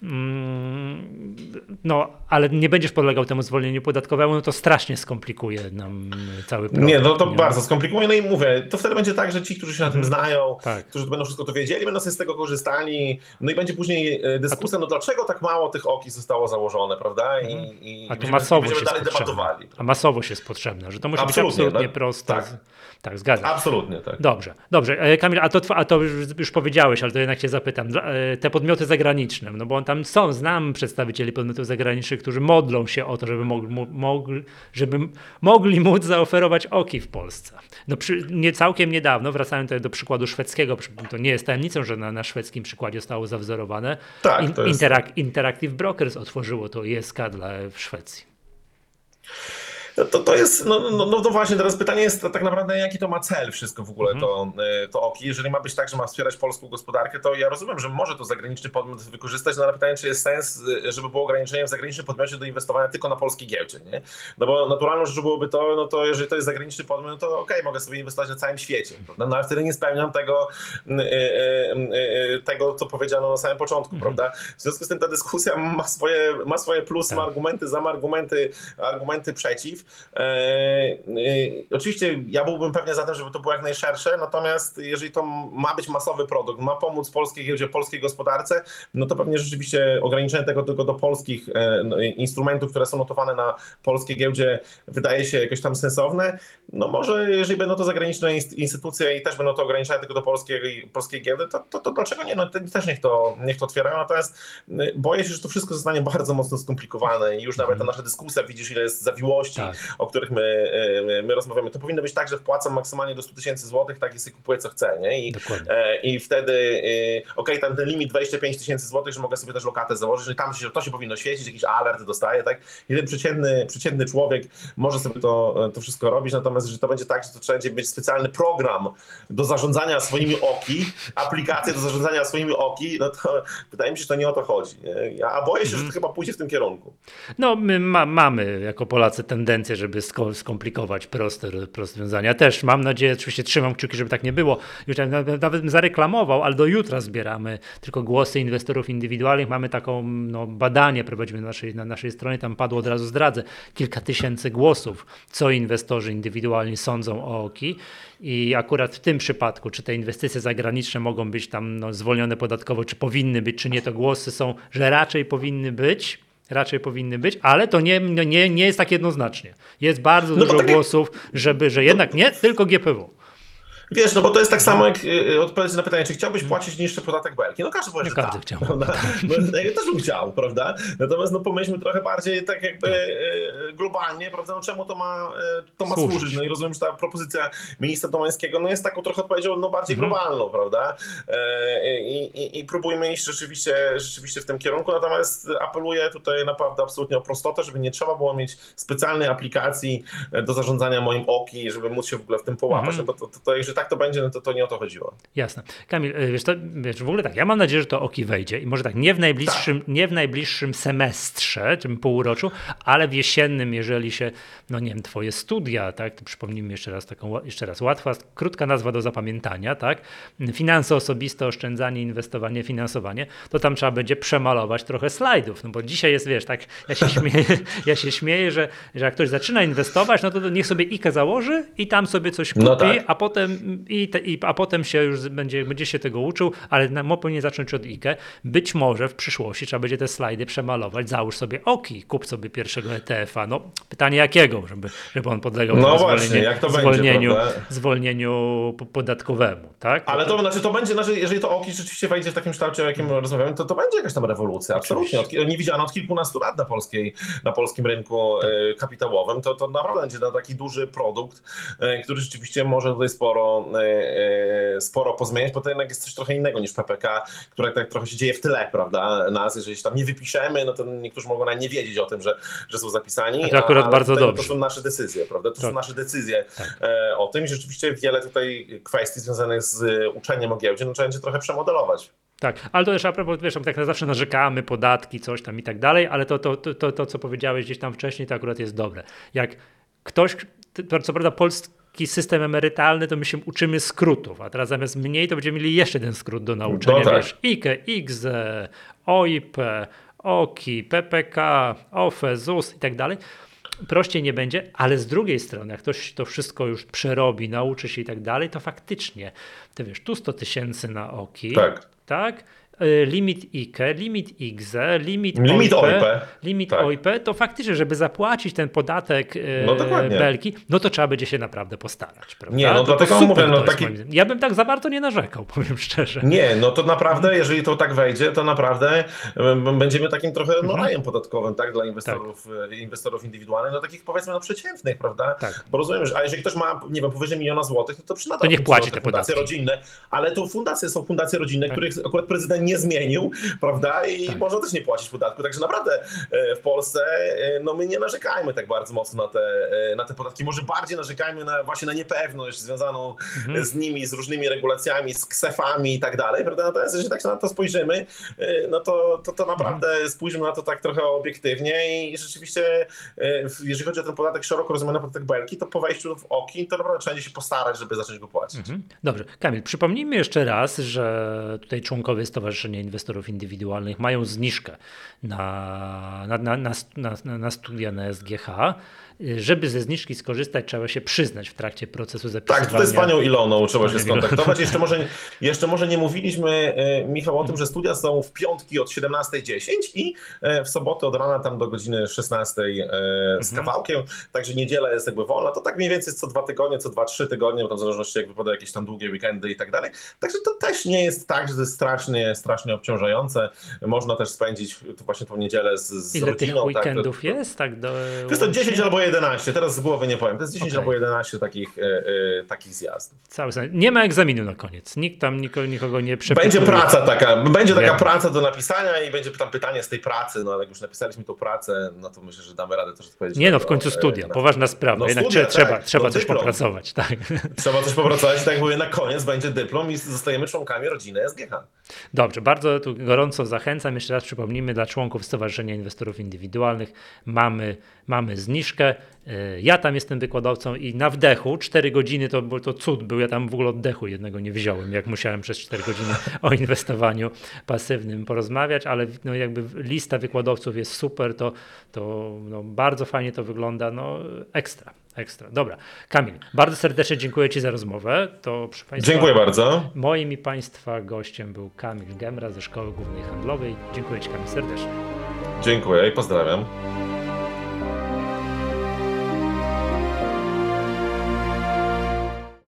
no, ale nie będziesz podlegał temu zwolnieniu podatkowemu, no to strasznie skomplikuje nam cały proces. Nie, no to nie? bardzo skomplikuje, no i mówię, to wtedy będzie tak, że ci, którzy się na tym znają, tak. którzy będą wszystko to wiedzieli, będą sobie z tego korzystali, no i będzie później dyskusja, no dlaczego tak mało tych oki zostało założone, prawda? I, mhm. i, A i to będziemy, masowość będziemy dalej jest debatowali. A masowość jest potrzebna, że to musi absolutnie, być absolutnie tak, proste. Tak. Tak, zgadzam. Absolutnie, tak. Dobrze, dobrze. Kamil, a to, a to już, już powiedziałeś, ale to jednak cię zapytam. Te podmioty zagraniczne, no bo tam są, znam przedstawicieli podmiotów zagranicznych, którzy modlą się o to, żeby mogli, mogli, żeby mogli móc zaoferować oki w Polsce. No przy, nie całkiem niedawno, wracając tutaj do przykładu szwedzkiego, to nie jest tajemnicą, że na, na szwedzkim przykładzie zostało zawzorowane. Tak, In, to jest... Interak, Interactive Brokers otworzyło to I S K dla, w Szwecji. To, to jest, no, no, no właśnie, teraz pytanie jest tak naprawdę, jaki to ma cel wszystko w ogóle, to, to oki. Jeżeli ma być tak, że ma wspierać polską gospodarkę, to ja rozumiem, że może to zagraniczny podmiot wykorzystać, no ale pytanie, czy jest sens, żeby było ograniczenie w zagranicznym podmiocie do inwestowania tylko na polskiej giełdzie, nie? No bo naturalną rzeczą byłoby to, no to jeżeli to jest zagraniczny podmiot, no to okej, okay, mogę sobie inwestować na całym świecie, prawda? No ale wtedy nie spełniam tego, tego, co powiedziano na samym początku, prawda? W związku z tym ta dyskusja ma swoje, ma swoje plusy, ma argumenty za, ma argumenty, argumenty przeciw. E, e, oczywiście ja byłbym pewnie za tym, żeby to było jak najszersze, natomiast jeżeli to ma być masowy produkt, ma pomóc polskiej giełdzie, polskiej gospodarce, no to pewnie rzeczywiście ograniczenie tego tylko do polskich e, no, instrumentów, które są notowane na polskiej giełdzie, wydaje się jakoś tam sensowne. No może jeżeli będą to zagraniczne instytucje i też będą to ograniczone tylko do polskiej, polskiej giełdy, to, to, to dlaczego nie? No też niech to, niech to otwierają, natomiast boję się, że to wszystko zostanie bardzo mocno skomplikowane i już nawet ta nasza dyskusja, widzisz, ile jest zawiłości, tak. o których my, my rozmawiamy. To powinno być tak, że wpłacam maksymalnie do stu tysięcy złotych, tak, i sobie kupuję co chcę, nie? I, i wtedy, okej, okay, tam ten limit dwadzieścia pięć tysięcy złotych, że mogę sobie też lokatę założyć, że tam się, to się powinno świecić, jakiś alert dostaje, tak? I ten przeciętny, przeciętny człowiek może sobie to, to wszystko robić, natomiast że to będzie tak, że to trzeba mieć specjalny program do zarządzania swoimi oki, aplikację do zarządzania swoimi oki, no to wydaje mi się, że to nie o to chodzi. Nie? A boję się, że to chyba pójdzie w tym kierunku. No my ma, mamy jako Polacy tendencję, żeby skomplikować proste rozwiązania. Też mam nadzieję, oczywiście trzymam kciuki, żeby tak nie było. Już nawet bym zareklamował, ale do jutra zbieramy tylko głosy inwestorów indywidualnych. Mamy taką no, badanie, prowadzimy na naszej, na naszej stronie, tam padło, od razu zdradzę, kilka tysięcy głosów, co inwestorzy indywidualni sądzą o oki. I akurat w tym przypadku, czy te inwestycje zagraniczne mogą być tam no, zwolnione podatkowo, czy powinny być, czy nie, to głosy są, że raczej powinny być, raczej powinny być, ale to nie, nie, nie jest tak jednoznacznie. Jest bardzo no dużo takie... głosów, żeby, że jednak nie, tylko G P W. Wiesz, no bo to jest tak samo jak y, odpowiedź na pytanie, czy chciałbyś płacić niższy podatek Belki? No każdy powie, że każdy tak, chciał. Prawda? No, ja też bym chciał, prawda? Natomiast no pomyślmy trochę bardziej tak jakby y, globalnie, prawda? No czemu to ma, y, to ma służyć? służyć? No i rozumiem, że ta propozycja ministra Domańskiego no jest taką trochę odpowiedzią no bardziej mhm. globalną, prawda? Y, i, i próbujmy iść rzeczywiście, rzeczywiście w tym kierunku, natomiast apeluję tutaj naprawdę absolutnie o prostotę, żeby nie trzeba było mieć specjalnej aplikacji do zarządzania moim oki, żeby móc się w ogóle w tym połapać, mhm. no bo to, to, to, jeżeli tak to będzie, no to, to nie o to chodziło. Jasne. Kamil, wiesz, to, wiesz, w ogóle tak, ja mam nadzieję, że to oki wejdzie i może tak, nie w najbliższym, tak. nie w najbliższym semestrze, tym półroczu, ale w jesiennym, jeżeli się, no nie wiem, twoje studia, tak, to przypomnijmy jeszcze raz taką, jeszcze raz, łatwa, krótka nazwa do zapamiętania, tak, finanse osobiste, oszczędzanie, inwestowanie, finansowanie, to tam trzeba będzie przemalować trochę slajdów, no bo dzisiaj jest, wiesz, tak, ja się śmieję, ja się śmieję, że, że jak ktoś zaczyna inwestować, no to, to niech sobie ikę założy i tam sobie coś kupi, no tak. a potem I, te, i, a potem się już będzie, będzie się tego uczył, ale na, powinien zacząć od ikę. Być może w przyszłości trzeba będzie te slajdy przemalować. Załóż sobie oki, kup sobie pierwszego E T F a. No, pytanie jakiego, żeby, żeby on podlegał no właśnie, jak to zwolnieniu, będzie, zwolnieniu podatkowemu. Tak? Ale to znaczy, to będzie, znaczy, jeżeli to oki rzeczywiście wejdzie w takim kształcie, o jakim rozmawiamy, to to będzie jakaś tam rewolucja. Absolutnie. Od, nie widziano od kilkunastu lat na, polskiej, na polskim rynku tak. kapitałowym. To, to naprawdę będzie taki duży produkt, który rzeczywiście może tutaj sporo sporo pozmieniać, bo to jednak jest coś trochę innego niż P P K, które tak trochę się dzieje w tyle, prawda, nas, jeżeli się tam nie wypiszemy, no to niektórzy mogą nawet nie wiedzieć o tym, że, że są zapisani, a to akurat a, bardzo tutaj, dobrze. To są nasze decyzje, prawda, to tak. są nasze decyzje tak. e, o tym i rzeczywiście wiele tutaj kwestii związanych z uczeniem o giełdzie, no trzeba będzie trochę przemodelować. Tak, ale to też a propos, wiesz, tak zawsze narzekamy, podatki, coś tam i tak dalej, ale to, to, to, to, to co powiedziałeś gdzieś tam wcześniej, to akurat jest dobre. Jak ktoś, to, co prawda polski system emerytalny, to my się uczymy skrótów, a teraz zamiast mniej to będziemy mieli jeszcze jeden skrót do nauczenia, no tak. wiesz, ikę, igrze, O I P, oki, P P K, O F E, Z U S i tak dalej. Prościej nie będzie, ale z drugiej strony, jak ktoś to wszystko już przerobi, nauczy się i tak dalej, to faktycznie, ty wiesz, tu sto tysięcy na oki, tak, tak? Limit ikę, limit igrze, limit, limit O I P, O I P, limit tak. O I P, to faktycznie, żeby zapłacić ten podatek no Belki, no to trzeba będzie się naprawdę postarać. Prawda? Nie, no to, dlatego to mówię, no taki... Ja bym tak za bardzo nie narzekał, powiem szczerze. Nie, no to naprawdę, jeżeli to tak wejdzie, to naprawdę będziemy takim trochę no, rajem podatkowym, tak, dla inwestorów, tak. inwestorów indywidualnych, no takich powiedzmy no przeciętnych, prawda? Tak. Bo rozumiem, że a jeżeli ktoś ma, nie wiem, powyżej miliona złotych, no to przynada to niech płaci te fundacje podatki. rodzinne, ale to fundacje są fundacje rodzinne, tak. których akurat prezydent nie zmienił, prawda? I tak. można też nie płacić podatku. Także naprawdę w Polsce no my nie narzekajmy tak bardzo mocno na te, na te podatki. Może bardziej narzekajmy na, właśnie na niepewność związaną mhm. z nimi, z różnymi regulacjami, z ksefami i tak dalej, prawda? Natomiast jeżeli tak na to spojrzymy, no to, to, to naprawdę mhm. spójrzmy na to tak trochę obiektywnie i rzeczywiście, jeżeli chodzi o ten podatek szeroko rozumiany podatek Belki, to po wejściu w oki, to naprawdę trzeba się postarać, żeby zacząć go płacić. Mhm. Dobrze. Kamil, przypomnijmy jeszcze raz, że tutaj członkowie Stowarzyszenia Inwestorów Indywidualnych mają zniżkę na, na, na, na, na, na studia na S G H. Żeby ze zniżki skorzystać, trzeba się przyznać w trakcie procesu zapisywania. Tak, tutaj z panią Iloną trzeba się skontaktować. Jeszcze może, jeszcze może nie mówiliśmy, Michał, o tym, że studia są w piątki od siedemnastej dziesięć i w soboty od rana tam do godziny szesnastej z kawałkiem. Także niedziela jest jakby wolna. To tak mniej więcej co dwa tygodnie, co dwa, trzy tygodnie, bo tam w zależności jak wypadają jakieś tam długie weekendy i tak dalej. Także to też nie jest tak, że to jest strasznie, strasznie strasznie obciążające. Można też spędzić właśnie tą niedzielę z, z Ile rodziną. tych weekendów tak, to, jest? Tak do... to jest to dziesięć albo jedenaście, teraz z głowy nie powiem. To jest dziesięć Okay. albo jedenaście takich, yy, takich zjazdów. Cały sens. Nie ma egzaminu na koniec. Nikt tam nikogo, nikogo nie przepytuje. Będzie praca taka, będzie taka Wiem. praca do napisania i będzie tam pytanie z tej pracy, no ale jak już napisaliśmy tą pracę, no to myślę, że damy radę też odpowiedzieć. Nie no, w końcu studia, poważna sprawa. No Jednak studia, trzeba, tak. trzeba No coś dyplom. popracować. Tak. Trzeba coś popracować, tak jak mówię, na koniec będzie dyplom i zostajemy członkami rodziny S G H. Dobrze, bardzo tu gorąco zachęcam. Jeszcze raz przypomnijmy, dla członków Stowarzyszenia Inwestorów Indywidualnych mamy, mamy zniżkę. Ja tam jestem wykładowcą i na wdechu cztery godziny to, to cud był. Ja tam w ogóle oddechu jednego nie wziąłem, jak musiałem przez cztery godziny o inwestowaniu pasywnym porozmawiać, ale no jakby lista wykładowców jest super, to, to no bardzo fajnie to wygląda, no ekstra. Ekstra. Dobra. Kamil, bardzo serdecznie dziękuję Ci za rozmowę. To, proszę Państwa, dziękuję bardzo. Moim i Państwa gościem był Kamil Gemra ze Szkoły Głównej Handlowej. Dziękuję Ci, Kamil, serdecznie. Dziękuję i pozdrawiam.